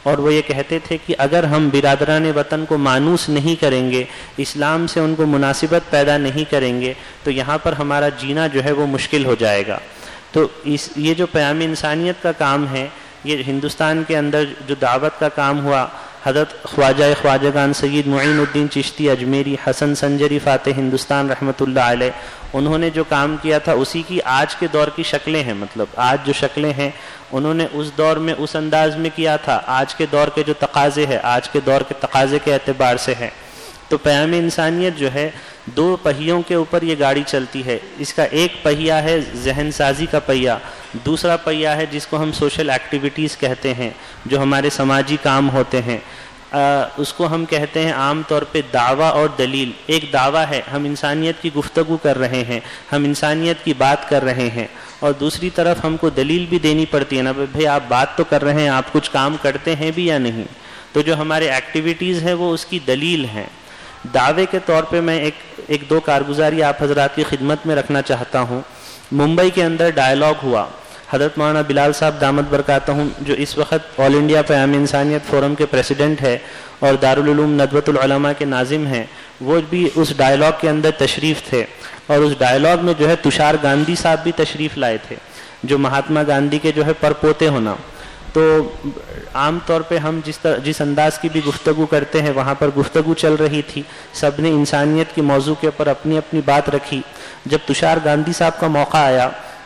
اور وہ یہ کہتے تھے کہ اگر ہم برادران وطن کو مانوس نہیں کریں گے، اسلام سے ان کو مناسبت پیدا نہیں کریں گے، تو یہاں پر ہمارا جینا جو ہے وہ مشکل ہو جائے گا۔ تو اس یہ جو پیام انسانیت کا کام ہے، یہ ہندوستان کے اندر جو دعوت کا کام ہوا، حضرت خواجہ خواجگان سید معین الدین چشتی اجمیری حسن سنجری فاتح ہندوستان رحمۃ اللہ علیہ، انہوں نے جو کام کیا تھا اسی کی آج کے دور کی شکلیں ہیں، مطلب آج جو شکلیں ہیں انہوں نے اس دور میں اس انداز میں کیا تھا، آج کے دور کے جو تقاضے ہیں آج کے دور کے تقاضے کے اعتبار سے ہے۔ تو پیام انسانیت جو ہے دو پہیوں کے اوپر یہ گاڑی چلتی ہے، اس کا ایک پہیہ ہے ذہن سازی کا پہیہ، دوسرا پہیہ ہے جس کو ہم سوشل ایکٹیویٹیز کہتے ہیں، جو ہمارے سماجی کام ہوتے ہیں، آ, اس کو ہم کہتے ہیں عام طور پہ دعویٰ اور دلیل۔ ایک دعویٰ ہے، ہم انسانیت کی گفتگو کر رہے ہیں، ہم انسانیت کی بات کر رہے ہیں، اور دوسری طرف ہم کو دلیل بھی دینی پڑتی ہے نا، بھئی آپ بات تو کر رہے ہیں، آپ کچھ کام کرتے ہیں بھی یا نہیں۔ تو جو ہمارے ایکٹیویٹیز ہیں وہ اس کی دلیل ہیں۔ دعوے کے طور پہ میں ایک ایک دو کارگزاری آپ حضرات کی خدمت میں رکھنا چاہتا ہوں۔ ممبئی کے اندر ڈائلاگ ہوا، حضرت مولانا بلال صاحب دامت برکاتہم جو اس وقت آل انڈیا پیام انسانیت فورم کے پریسیڈنٹ ہے اور دارالعلوم ندوۃ العلماء کے ناظم ہیں، وہ بھی اس ڈائلاگ کے اندر تشریف تھے، اور اس ڈائلاگ میں جو ہے تشار گاندھی صاحب بھی تشریف لائے تھے، جو مہاتما گاندھی کے جو ہے پرپوتے ہونا۔ تو عام طور پہ ہم جس طرح جس انداز کی بھی گفتگو کرتے ہیں وہاں پر گفتگو چل رہی تھی، سب نے انسانیت کے موضوع کے اوپر اپنی اپنی بات رکھی۔ جب تشار گاندھی صاحب کا موقع آیا،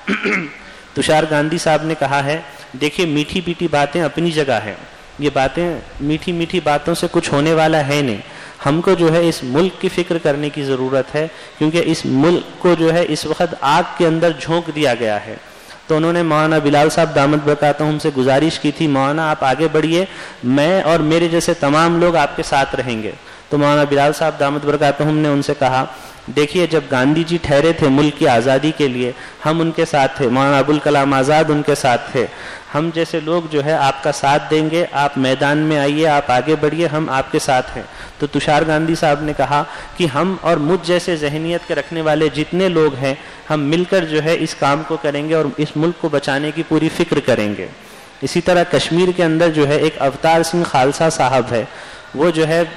تشار گاندھی صاحب نے کہا ہے، دیکھیے میٹھی میٹھی باتیں اپنی جگہ ہیں، یہ باتیں میٹھی میٹھی باتوں سے کچھ ہونے والا ہے نہیں، ہم کو جو ہے اس ملک کی فکر کرنے کی ضرورت ہے، کیونکہ اس ملک کو جو ہے اس وقت آگ کے اندر جھونک دیا گیا ہے۔ تو انہوں نے مولانا بلال صاحب دامت برکاتہم سے گزارش کی تھی، مولانا آپ آگے بڑھیے، میں اور میرے جیسے تمام لوگ آپ کے ساتھ رہیں گے۔ تو مولانا بلال صاحب دامت برکاتہم نے ان سے کہا، دیکھیے جب گاندھی جی ٹھہرے تھے ملک کی آزادی کے لیے، ہم ان کے ساتھ تھے، مولانا ابوالکلام آزاد ان کے ساتھ تھے، ہم جیسے لوگ جو ہے آپ کا ساتھ دیں گے، آپ میدان میں آئیے، آپ آگے بڑھیے، ہم آپ کے ساتھ ہیں۔ تو تشار گاندھی صاحب نے کہا کہ ہم اور مجھ جیسے ذہنیت کے رکھنے والے جتنے لوگ ہیں، ہم مل کر جو ہے اس کام کو کریں گے اور اس ملک کو بچانے کی پوری فکر کریں گے۔ اسی طرح کشمیر کے اندر جو ہے ایک اوتار سنگھ خالصہ صاحب ہے، وہ جو ہے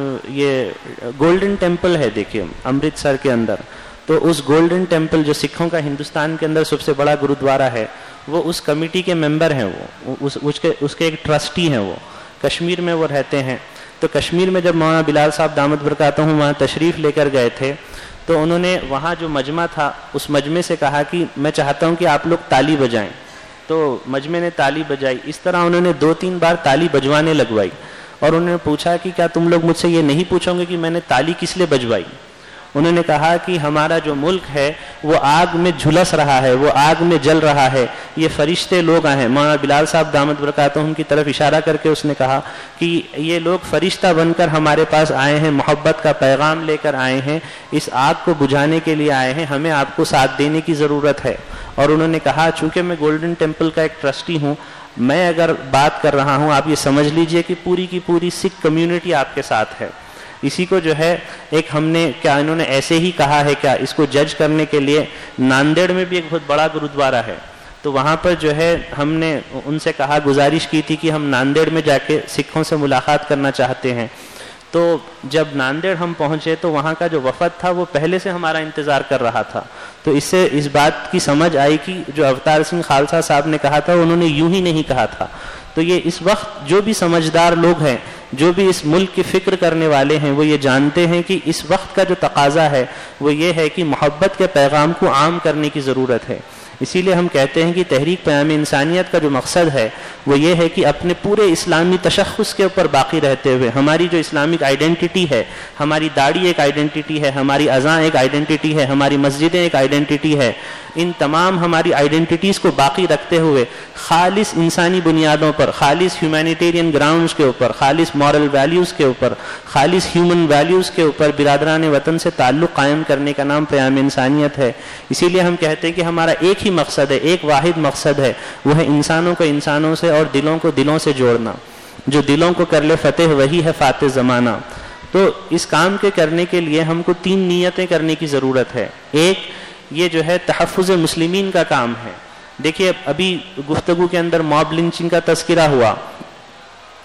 یہ گولڈن ٹیمپل ہے، دیکھیے امرتسر کے اندر، تو اس گولڈن ٹیمپل جو سکھوں کا ہندوستان کے اندر سب سے بڑا گرودوارا ہے، وہ اس کمیٹی کے ممبر ہیں، وہ اس, اس کے اس کے ایک ٹرسٹی ہیں، وہ کشمیر میں وہ رہتے ہیں۔ تو کشمیر میں جب مولانا بلال صاحب دامت برکاتہم وہاں تشریف لے کر گئے تھے، تو انہوں نے وہاں جو مجمع تھا اس مجمع سے کہا کہ میں چاہتا ہوں کہ آپ لوگ تالی بجائیں۔ تو مجمع نے تالی بجائی، اس طرح انہوں نے دو تین بار تالی بجوانے لگوائی، اور انہوں نے پوچھا کہ کیا تم لوگ مجھ سے یہ نہیں پوچھو گے کہ میں نے تالی کس لیے بجوائی؟ انہوں نے کہا کہ ہمارا جو ملک ہے وہ آگ میں جھلس رہا ہے، وہ آگ میں جل رہا ہے، یہ فرشتے لوگ آئے ہیں۔ مولانا بلال صاحب دامت برکاتہم کی طرف اشارہ کر کے اس نے کہا کہ یہ لوگ فرشتہ بن کر ہمارے پاس آئے ہیں، محبت کا پیغام لے کر آئے ہیں، اس آگ کو بجھانے کے لیے آئے ہیں، ہمیں آپ کو ساتھ دینے کی ضرورت ہے۔ اور انہوں نے کہا چونکہ میں گولڈن ٹیمپل کا ایک ٹرسٹی ہوں، میں اگر بات کر رہا ہوں آپ یہ سمجھ لیجئے کہ پوری کی پوری سکھ کمیونٹی آپ کے ساتھ ہے۔ اسی کو جو ہے ایک ہم نے کیا انہوں نے ایسے ہی کہا ہے کیا، اس کو جج کرنے کے لیے ناندیڑ میں بھی ایک بہت بڑا گرودوارا ہے، تو وہاں پر جو ہے ہم نے ان سے کہا، گزارش کی تھی کہ ہم ناندیڑ میں جا کے سکھوں سے ملاقات کرنا چاہتے ہیں۔ تو جب ناندیڑ ہم پہنچے تو وہاں کا جو وفد تھا وہ پہلے سے ہمارا انتظار کر رہا تھا، تو اس سے اس بات کی سمجھ آئی کہ جو اوتار سنگھ خالصہ صاحب نے کہا تھا انہوں نے یوں ہی نہیں کہا تھا۔ تو یہ اس وقت جو بھی سمجھدار لوگ ہیں، جو بھی اس ملک کی فکر کرنے والے ہیں، وہ یہ جانتے ہیں کہ اس وقت کا جو تقاضا ہے وہ یہ ہے کہ محبت کے پیغام کو عام کرنے کی ضرورت ہے۔ اسی لیے ہم کہتے ہیں کہ تحریک پیام انسانیت کا جو مقصد ہے وہ یہ ہے کہ اپنے پورے اسلامی تشخص کے اوپر باقی رہتے ہوئے ہماری جو اسلامک آئیڈینٹی ہے، ہماری داڑھی ایک آئیڈینٹی ہے، ہماری اذان ایک آئیڈینٹی ہے، ہماری مسجدیں ایک آئیڈینٹی ہے، ان تمام ہماری آئیڈینٹیز کو باقی رکھتے ہوئے خالص انسانی بنیادوں پر، خالص ہیومینیٹیرین گراؤنڈز کے اوپر، خالص مورل ویلیوز کے اوپر، خالص ہیومن ویلیوز کے اوپر برادران وطن سے تعلق قائم کرنے کا نام پیام انسانیت ہے۔ اسی لیے ہم کہتے ہیں کہ ہمارا ایک ہی مقصد ہے، ایک واحد مقصد ہے، وہ ہے انسانوں کو انسانوں سے اور دلوں کو دلوں سے جوڑنا۔ جو دلوں کو کر لے فتح وہی ہے فاتح زمانہ۔ تو اس کام کے کرنے کے لیے ہم کو تین نیتیں کرنے کی ضرورت ہے۔ ایک یہ جو ہے تحفظ مسلمین کا کام ہے۔ دیکھیے ابھی گفتگو کے اندر موب لنچنگ کا تذکرہ ہوا،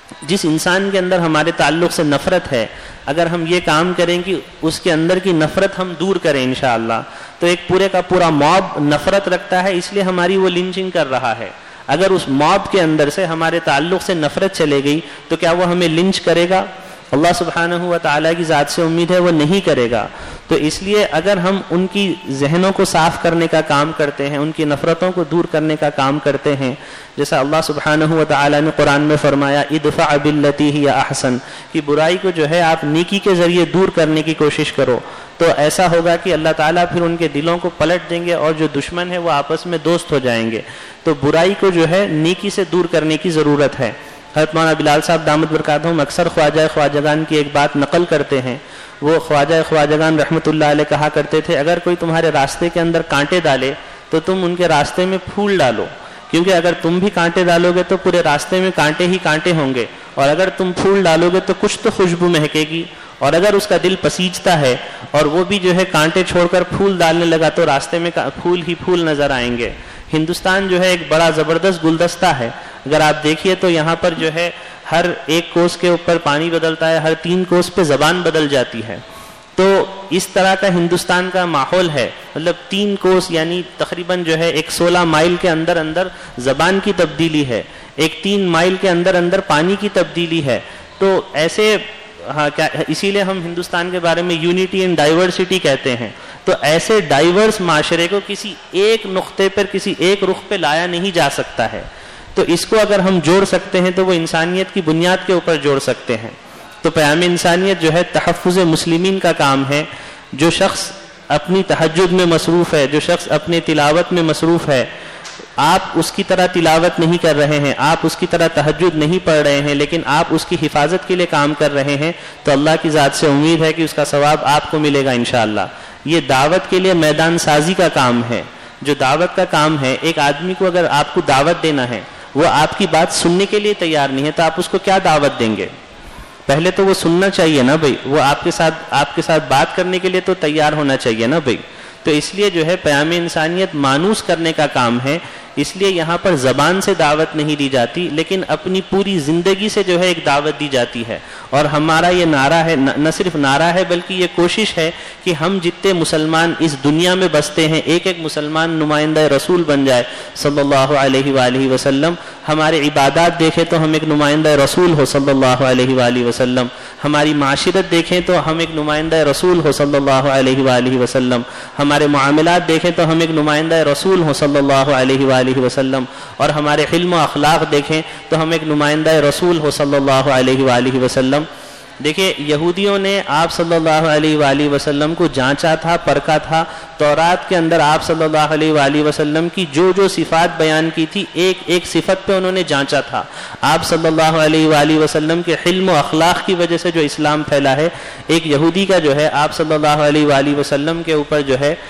جس انسان کے اندر ہمارے تعلق سے نفرت ہے، اگر ہم یہ کام کریں کہ اس کے اندر کی نفرت ہم دور کریں انشاءاللہ، تو ایک پورے کا پورا موب نفرت رکھتا ہے، اس لیے ہماری وہ لنچنگ کر رہا ہے. اگر اس موب کے اندر سے ہمارے تعلق سے نفرت چلے گئی تو کیا وہ ہمیں لنچ کرے گا؟ اللہ سبحانہ و تعالیٰ کی ذات سے امید ہے وہ نہیں کرے گا. تو اس لیے اگر ہم ان کی ذہنوں کو صاف کرنے کا کام کرتے ہیں، ان کی نفرتوں کو دور کرنے کا کام کرتے ہیں، جیسا اللہ سبحانہ و تعالیٰ نے قرآن میں فرمایا ادفع باللتی ہی احسن، کہ برائی کو جو ہے آپ نیکی کے ذریعے دور کرنے کی کوشش کرو، تو ایسا ہوگا کہ اللہ تعالیٰ پھر ان کے دلوں کو پلٹ دیں گے اور جو دشمن ہے وہ آپس میں دوست ہو جائیں گے. تو برائی کو جو ہے نیکی سے دور کرنے کی ضرورت ہے. حضرت مولانا بلال صاحب دامت برکاتہم اکثر خواجہ خواجگان کی ایک بات نقل کرتے ہیں. وہ خواجہ خواجگان رحمۃ اللہ علیہ کہا کرتے تھے اگر کوئی تمہارے راستے کے اندر کانٹے ڈالے تو تم ان کے راستے میں پھول ڈالو، کیونکہ اگر تم بھی کانٹے ڈالو گے تو پورے راستے میں کانٹے ہی کانٹے ہوں گے، اور اگر تم پھول ڈالو گے تو کچھ تو خوشبو مہکے گی، اور اگر اس کا دل پسیجتا ہے اور وہ بھی جو ہے کانٹے چھوڑ کر پھول ڈالنے لگا تو راستے میں پھول ہی پھول نظر آئیں گے. ہندوستان جو ہے ایک بڑا زبردست گلدستہ ہے. اگر آپ دیکھیے تو یہاں پر جو ہے ہر ایک کوس کے اوپر پانی بدلتا ہے، ہر تین کوس پہ زبان بدل جاتی ہے. تو اس طرح کا ہندوستان کا ماحول ہے، مطلب تین کوس یعنی تقریباً جو ہے ایک سولہ مائل کے اندر اندر زبان کی تبدیلی ہے، ایک تین مائل کے اندر اندر پانی کی تبدیلی ہے. تو ایسے ہاں کیا اسی لیے ہم ہندوستان کے بارے میں یونٹی اینڈ ڈائیورسٹی کہتے ہیں. تو ایسے ڈائیورس معاشرے کو کسی ایک نقطے پر کسی ایک رخ پہ لایا نہیں جا سکتا ہے. تو اس کو اگر ہم جوڑ سکتے ہیں تو وہ انسانیت کی بنیاد کے اوپر جوڑ سکتے ہیں. تو پیام انسانیت جو ہے تحفظ مسلمین کا کام ہے. جو شخص اپنی تہجد میں مصروف ہے، جو شخص اپنی تلاوت میں مصروف ہے، آپ اس کی طرح تلاوت نہیں کر رہے ہیں، آپ اس کی طرح تہجد نہیں پڑھ رہے ہیں، لیکن آپ اس کی حفاظت کے لیے کام کر رہے ہیں، تو اللہ کی ذات سے امید ہے کہ اس کا ثواب آپ کو ملے گا انشاءاللہ. یہ دعوت کے لیے میدان سازی کا کام ہے. جو دعوت کا کام ہے، ایک آدمی کو اگر آپ کو دعوت دینا ہے، وہ آپ کی بات سننے کے لیے تیار نہیں ہے تو آپ اس کو کیا دعوت دیں گے؟ پہلے تو وہ سننا چاہیے نا بھائی، وہ آپ کے ساتھ آپ کے ساتھ بات کرنے کے لیے تو تیار ہونا چاہیے نا بھائی. تو اس لیے جو ہے پیام انسانیت مانوس کرنے کا کام ہے. اس لیے یہاں پر زبان سے دعوت نہیں دی جاتی، لیکن اپنی پوری زندگی سے جو ہے ایک دعوت دی جاتی ہے. اور ہمارا یہ نعرہ ہے، نہ صرف نعرہ ہے بلکہ یہ کوشش ہے کہ ہم جتنے مسلمان اس دنیا میں بستے ہیں، ایک ایک مسلمان نمائندہ رسول بن جائے صلی اللہ علیہ وآلہ وسلم. ہمارے عبادات دیکھیں تو ہم ایک نمائندہ رسول ہو صلی اللہ علیہ وآلہ وسلم. ہماری معاشرت دیکھیں تو ہم ایک نمائندہ رسول ہو صلی اللہ علیہ وآلہ وسلم. ہمارے معاملات دیکھیں تو ہم ایک نمائندہ رسول ہو صلی اللہ علیہ وآلہ وسلم. اور ہمارے علم و اخلاق دیکھیں تو ہم ایک نمائندہ رسول ہو صلی اللہ علیہ وآلہ وسلم. دیکھیں یہودیوں نے آپ صلی اللہ علیہ وآلہ وسلم کو جانچا تھا، پرکھا تھا. تورات کے اندر آپ صلی اللہ علیہ وآلہ وسلم کی جو جو صفات بیان کی تھی، ایک ایک صفت پہ انہوں نے جانچا تھا. آپ صلی اللہ علیہ وآلہ وسلم کے علم و اخلاق کی وجہ سے جو اسلام پھیلا ہے. ایک یہودی کا جو ہے آپ صلی اللہ علیہ وآلہ وسلم کے اوپر جو ہے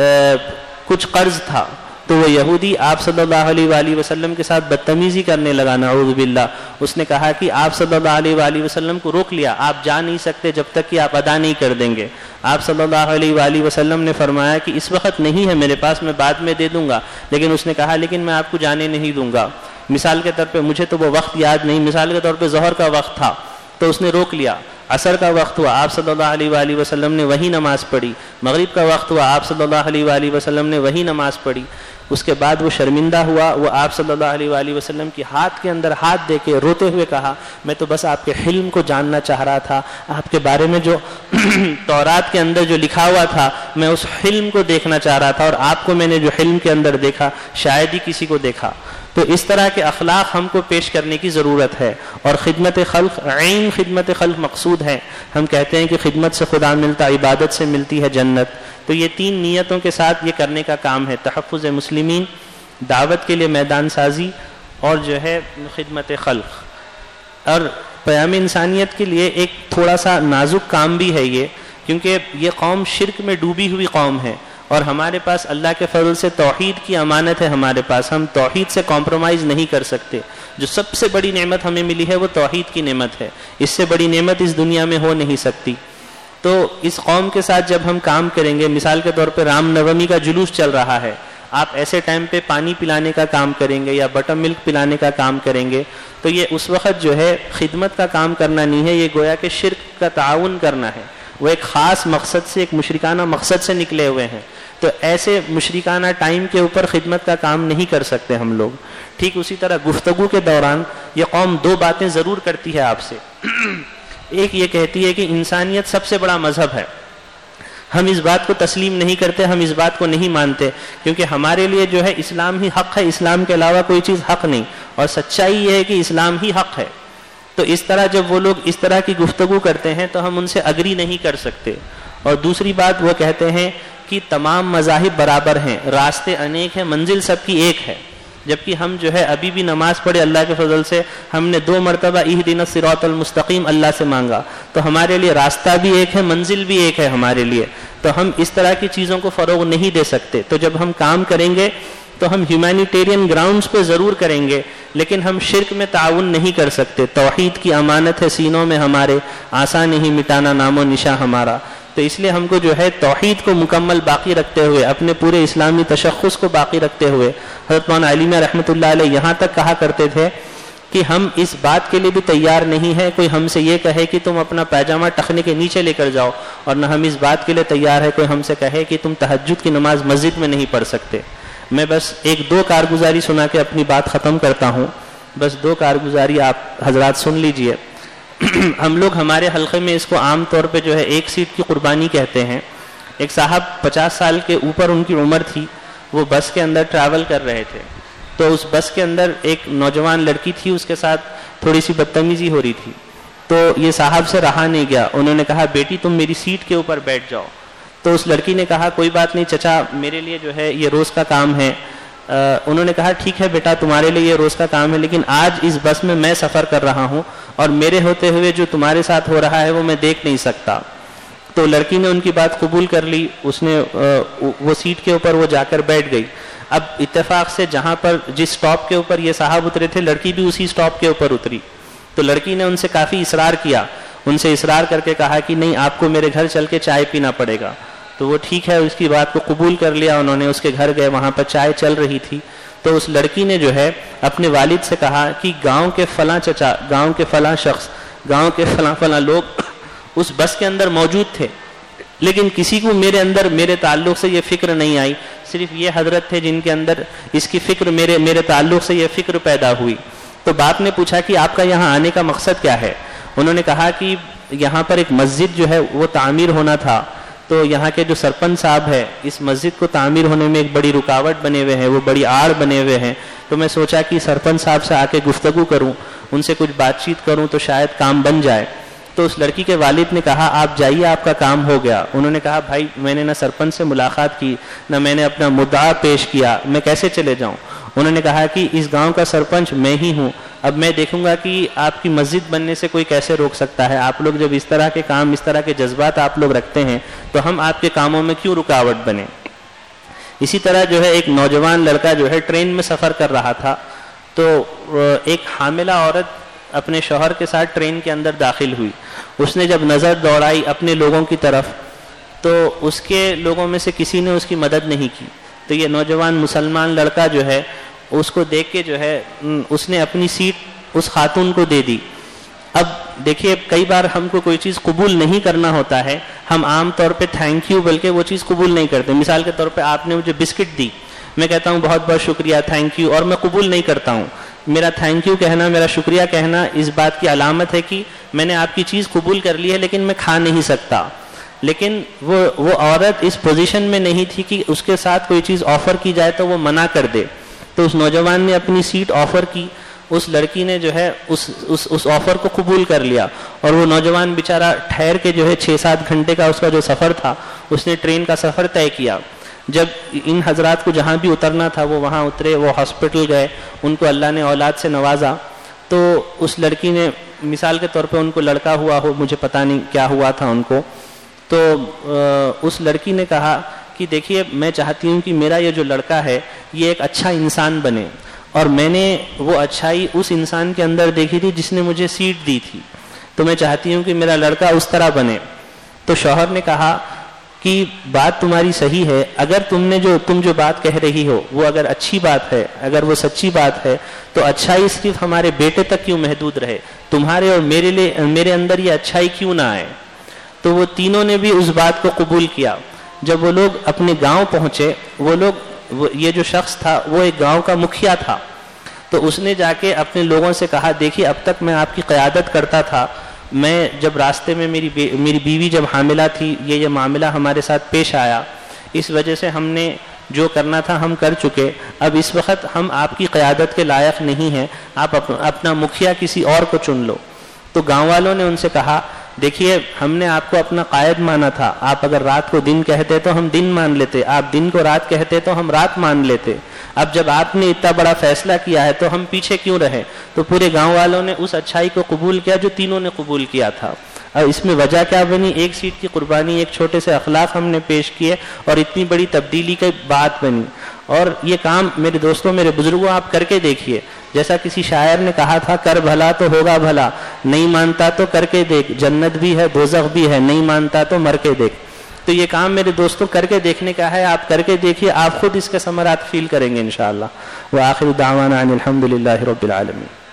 کچھ قرض تھا، تو وہ یہودی آپ صلی اللہ علیہ وآلہ وسلم کے ساتھ بدتمیزی کرنے لگا، نعوذ باللہ. اس نے کہا کہ آپ صلی اللہ علیہ وآلہ وسلم کو روک لیا، آپ جا نہیں سکتے جب تک کہ آپ ادا نہیں کر دیں گے. آپ صلی اللہ علیہ وآلہ وسلم نے فرمایا کہ اس وقت نہیں ہے میرے پاس، میں بعد میں دے دوں گا. لیکن اس نے کہا لیکن میں آپ کو جانے نہیں دوں گا. مثال کے طور پہ مجھے تو وہ وقت یاد نہیں، مثال کے طور پہ ظہر کا وقت تھا تو اس نے روک لیا. عصر کا وقت ہوا، آپ صلی اللہ علیہ وآلہ وسلم نے وہی نماز پڑھی. مغرب کا وقت ہوا، آپ صلی اللہ علیہ وآلہ وسلم نے وہی نماز پڑھی. اس کے بعد وہ شرمندہ ہوا، وہ آپ صلی اللہ علیہ وآلہ وسلم کی ہاتھ کے اندر ہاتھ دے کے روتے ہوئے کہا میں تو بس آپ کے حلم کو جاننا چاہ رہا تھا، آپ کے بارے میں جو تورات کے اندر جو لکھا ہوا تھا میں اس حلم کو دیکھنا چاہ رہا تھا، اور آپ کو میں نے جو حلم کے اندر دیکھا شاید ہی کسی کو دیکھا. تو اس طرح کے اخلاق ہم کو پیش کرنے کی ضرورت ہے. اور خدمت خلق، عین خدمت خلق مقصود ہے. ہم کہتے ہیں کہ خدمت سے خدا ملتا، عبادت سے ملتی ہے جنت. تو یہ تین نیتوں کے ساتھ یہ کرنے کا کام ہے، تحفظ مسلمین، دعوت کے لیے میدان سازی، اور جو ہے خدمت خلق. اور پیام انسانیت کے لیے ایک تھوڑا سا نازک کام بھی ہے یہ، کیونکہ یہ قوم شرک میں ڈوبی ہوئی قوم ہے، اور ہمارے پاس اللہ کے فضل سے توحید کی امانت ہے. ہمارے پاس ہم توحید سے کمپرومائز نہیں کر سکتے. جو سب سے بڑی نعمت ہمیں ملی ہے وہ توحید کی نعمت ہے. اس سے بڑی نعمت اس دنیا میں ہو نہیں سکتی. تو اس قوم کے ساتھ جب ہم کام کریں گے، مثال کے طور پہ رام نومی کا جلوس چل رہا ہے، آپ ایسے ٹائم پہ پانی پلانے کا کام کریں گے یا بٹر ملک پلانے کا کام کریں گے، تو یہ اس وقت جو ہے خدمت کا کام کرنا نہیں ہے، یہ گویا کہ شرک کا تعاون کرنا ہے. وہ ایک خاص مقصد سے، ایک مشرکانہ مقصد سے نکلے ہوئے ہیں. تو ایسے مشرکانہ ٹائم کے اوپر خدمت کا کام نہیں کر سکتے ہم لوگ. ٹھیک اسی طرح گفتگو کے دوران یہ قوم دو باتیں ضرور کرتی ہے آپ سے. ایک یہ کہتی ہے کہ انسانیت سب سے بڑا مذہب ہے. ہم اس بات کو تسلیم نہیں کرتے، ہم اس بات کو نہیں مانتے، کیونکہ ہمارے لیے جو ہے اسلام ہی حق ہے، اسلام کے علاوہ کوئی چیز حق نہیں، اور سچائی یہ ہے کہ اسلام ہی حق ہے. تو اس طرح جب وہ لوگ اس طرح کی گفتگو کرتے ہیں تو ہم ان سے اگری نہیں کر سکتے. اور دوسری بات وہ کہتے ہیں کہ تمام مذاہب برابر ہیں، راستے انیک ہیں، منزل سب کی ایک ہے. جبکہ ہم جو ہے ابھی بھی نماز پڑھے اللہ کے فضل سے ہم نے دو مرتبہ اہدنا الصراط المستقیم اللہ سے مانگا، تو ہمارے لیے راستہ بھی ایک ہے، منزل بھی ایک ہے ہمارے لیے. تو ہم اس طرح کی چیزوں کو فروغ نہیں دے سکتے. تو جب ہم کام کریں گے تو ہم ہیومینیٹیرین گراؤنڈز پہ ضرور کریں گے، لیکن ہم شرک میں تعاون نہیں کر سکتے. توحید کی امانت ہے سینوں میں ہمارے، آسان نہیں مٹانا نام و نشاں ہمارا. تو اس لیے ہم کو جو ہے توحید کو مکمل باقی رکھتے ہوئے، اپنے پورے اسلامی تشخص کو باقی رکھتے ہوئے، حضرت مولانا علی میاں رحمۃ اللہ علیہ یہاں تک کہا کرتے تھے کہ ہم اس بات کے لیے بھی تیار نہیں ہے کوئی ہم سے یہ کہے کہ تم اپنا پیجامہ ٹخنے کے نیچے لے کر جاؤ، اور نہ ہم اس بات کے لیے تیار ہے کوئی ہم سے کہے کہ تم تہجد کی نماز مسجد میں نہیں پڑھ سکتے. میں بس ایک دو کارگزاری سنا کے اپنی بات ختم کرتا ہوں. بس دو کارگزاری آپ حضرات سن لیجئے. ہم لوگ ہمارے حلقے میں اس کو عام طور پہ جو ہے ایک سیٹ کی قربانی کہتے ہیں. ایک صاحب پچاس سال کے اوپر ان کی عمر تھی، وہ بس کے اندر ٹریول کر رہے تھے. تو اس بس کے اندر ایک نوجوان لڑکی تھی، اس کے ساتھ تھوڑی سی بدتمیزی ہو رہی تھی. تو یہ صاحب سے رہا نہیں گیا، انہوں نے کہا بیٹی تم میری سیٹ کے اوپر بیٹھ جاؤ. تو اس لڑکی نے کہا کوئی بات نہیں چچا، میرے لیے جو ہے یہ روز کا کام ہے. آ, انہوں نے کہا ٹھیک ہے بیٹا تمہارے لیے یہ روز کا کام ہے، لیکن آج اس بس میں میں سفر کر رہا ہوں اور میرے ہوتے ہوئے جو تمہارے ساتھ ہو رہا ہے وہ میں دیکھ نہیں سکتا. تو لڑکی نے ان کی بات قبول کر لی، اس نے آ, وہ سیٹ کے اوپر وہ جا کر بیٹھ گئی. اب اتفاق سے جہاں پر جس سٹاپ کے اوپر یہ صاحب اترے تھے لڑکی بھی اسی سٹاپ کے اوپر اتری. تو لڑکی نے ان سے کافی اصرار کیا، ان سے اصرار کر کے کہا کہ نہیں آپ کو میرے گھر چل کے چائے پینا پڑے گا. تو وہ ٹھیک ہے اس کی بات کو قبول کر لیا. انہوں نے اس کے گھر گئے، وہاں پر چائے چل رہی تھی. تو اس لڑکی نے جو ہے اپنے والد سے کہا کہ گاؤں کے فلاں چچا، گاؤں کے فلاں شخص، گاؤں کے فلاں فلاں لوگ اس بس کے اندر موجود تھے، لیکن کسی کو میرے اندر میرے تعلق سے یہ فکر نہیں آئی. صرف یہ حضرت تھے جن کے اندر اس کی فکر میرے میرے تعلق سے یہ فکر پیدا ہوئی. تو باپ نے پوچھا کہ آپ کا یہاں آنے کا مقصد کیا ہے؟ انہوں نے کہا کہ یہاں پر ایک مسجد جو ہے وہ تعمیر ہونا تھا، تو یہاں کے جو سرپنچ صاحب ہے اس مسجد کو تعمیر ہونے میں ایک بڑی رکاوٹ بنے ہوئے ہیں، وہ بڑی آڑ بنے ہوئے ہیں. تو میں سوچا کہ سرپنچ صاحب سے آ کے گفتگو کروں، ان سے کچھ بات چیت کروں تو شاید کام بن جائے. تو اس لڑکی کے والد نے کہا آپ جائیے آپ کا کام ہو گیا. انہوں نے کہا بھائی میں نے نہ سرپنچ سے ملاقات کی، نہ میں نے اپنا مدعا پیش کیا، میں کیسے چلے جاؤں؟ انہوں نے کہا کہ اس گاؤں کا سرپنچ میں ہی ہوں، اب میں دیکھوں گا کہ آپ کی مسجد بننے سے کوئی کیسے روک سکتا ہے. آپ لوگ جب اس طرح کے کام، اس طرح کے جذبات آپ لوگ رکھتے ہیں تو ہم آپ کے کاموں میں کیوں رکاوٹ بنے. اسی طرح جو ہے ایک نوجوان لڑکا جو ہے ٹرین میں سفر کر رہا تھا، تو ایک حاملہ عورت اپنے شوہر کے ساتھ ٹرین کے اندر داخل ہوئی. اس نے جب نظر دوڑائی اپنے لوگوں کی طرف تو اس کے لوگوں میں سے کسی نے اس کی مدد نہیں کی. تو یہ نوجوان مسلمان لڑکا جو ہے اس کو دیکھ کے جو ہے اس نے اپنی سیٹ اس خاتون کو دے دی. اب دیکھیے کئی بار ہم کو کوئی چیز قبول نہیں کرنا ہوتا ہے، ہم عام طور پہ تھینک یو بلکہ وہ چیز قبول نہیں کرتے. مثال کے طور پہ آپ نے مجھے بسکٹ دی، میں کہتا ہوں بہت بہت شکریہ، تھینک یو، اور میں قبول نہیں کرتا ہوں. میرا تھینک یو کہنا، میرا شکریہ کہنا اس بات کی علامت ہے کہ میں نے آپ کی چیز قبول کر لی ہے لیکن میں کھا نہیں سکتا. لیکن وہ وہ عورت اس پوزیشن میں نہیں تھی کہ اس کے ساتھ کوئی چیز آفر کی جائے تو وہ منع کر دے. تو اس نوجوان نے اپنی سیٹ آفر کی، اس لڑکی نے جو ہے اس اس اس آفر کو قبول کر لیا، اور وہ نوجوان بیچارہ ٹھہر کے جو ہے چھ سات گھنٹے کا اس کا جو سفر تھا اس نے ٹرین کا سفر طے کیا. جب ان حضرات کو جہاں بھی اترنا تھا وہ وہاں اترے، وہ ہاسپٹل گئے، ان کو اللہ نے اولاد سے نوازا. تو اس لڑکی نے مثال کے طور پہ ان کو لڑکا ہوا ہو، مجھے پتہ نہیں کیا ہوا تھا ان کو، تو اس لڑکی نے کہا کہ دیکھیے میں چاہتی ہوں کہ میرا یہ جو لڑکا ہے یہ ایک اچھا انسان بنے، اور میں نے وہ اچھائی اس انسان کے اندر دیکھی تھی جس نے مجھے سیٹ دی تھی، تو میں چاہتی ہوں کہ میرا لڑکا اس طرح بنے. تو شوہر نے کہا کہ بات تمہاری صحیح ہے، اگر تم نے جو تم جو بات کہہ رہی ہو وہ اگر اچھی بات ہے، اگر وہ سچی بات ہے، تو اچھائی صرف ہمارے بیٹے تک کیوں محدود رہے، تمہارے اور میرے لیے میرے اندر یہ اچھائی کیوں نہ آئے؟ تو وہ تینوں نے بھی اس بات کو قبول کیا۔ جب وہ لوگ اپنے گاؤں پہنچے، وہ لوگ وہ یہ جو شخص تھا وہ ایک گاؤں کا مکھیا تھا، تو اس نے جا کے اپنے لوگوں سے کہا دیکھیے اب تک میں آپ کی قیادت کرتا تھا، میں جب راستے میں میری بی میری بیوی جب حاملہ تھی، یہ یہ معاملہ ہمارے ساتھ پیش آیا، اس وجہ سے ہم نے جو کرنا تھا ہم کر چکے، اب اس وقت ہم آپ کی قیادت کے لائق نہیں ہیں، آپ اپنا مکھیا کسی اور کو چن لو۔ تو گاؤں والوں نے ان سے کہا دیکھیے ہم نے آپ کو اپنا قائد مانا تھا، آپ اگر رات کو دن کہتے تو ہم دن مان لیتے، آپ دن کو رات کہتے تو ہم رات مان لیتے، اب جب آپ نے اتنا بڑا فیصلہ کیا ہے تو ہم پیچھے کیوں رہے؟ تو پورے گاؤں والوں نے اس اچھائی کو قبول کیا جو تینوں نے قبول کیا تھا۔ اب اس میں وجہ کیا بنی؟ ایک سیٹ کی قربانی، ایک چھوٹے سے اخلاق ہم نے پیش کیے اور اتنی بڑی تبدیلی کی بات بنی۔ اور یہ کام میرے دوستوں، میرے بزرگوں، آپ کر کے دیکھیے، جیسا کسی شاعر نے کہا تھا کر بھلا تو ہوگا بھلا، نہیں مانتا تو کر کے دیکھ، جنت بھی ہے دوزخ بھی ہے، نہیں مانتا تو مر کے دیکھ۔ تو یہ کام میرے دوستوں کر کے دیکھنے کا ہے، آپ کر کے دیکھیے، آپ خود اس کے ثمرات فیل کریں گے انشاءاللہ۔ وآخر دعوانا ان الحمد للہ رب العالمین۔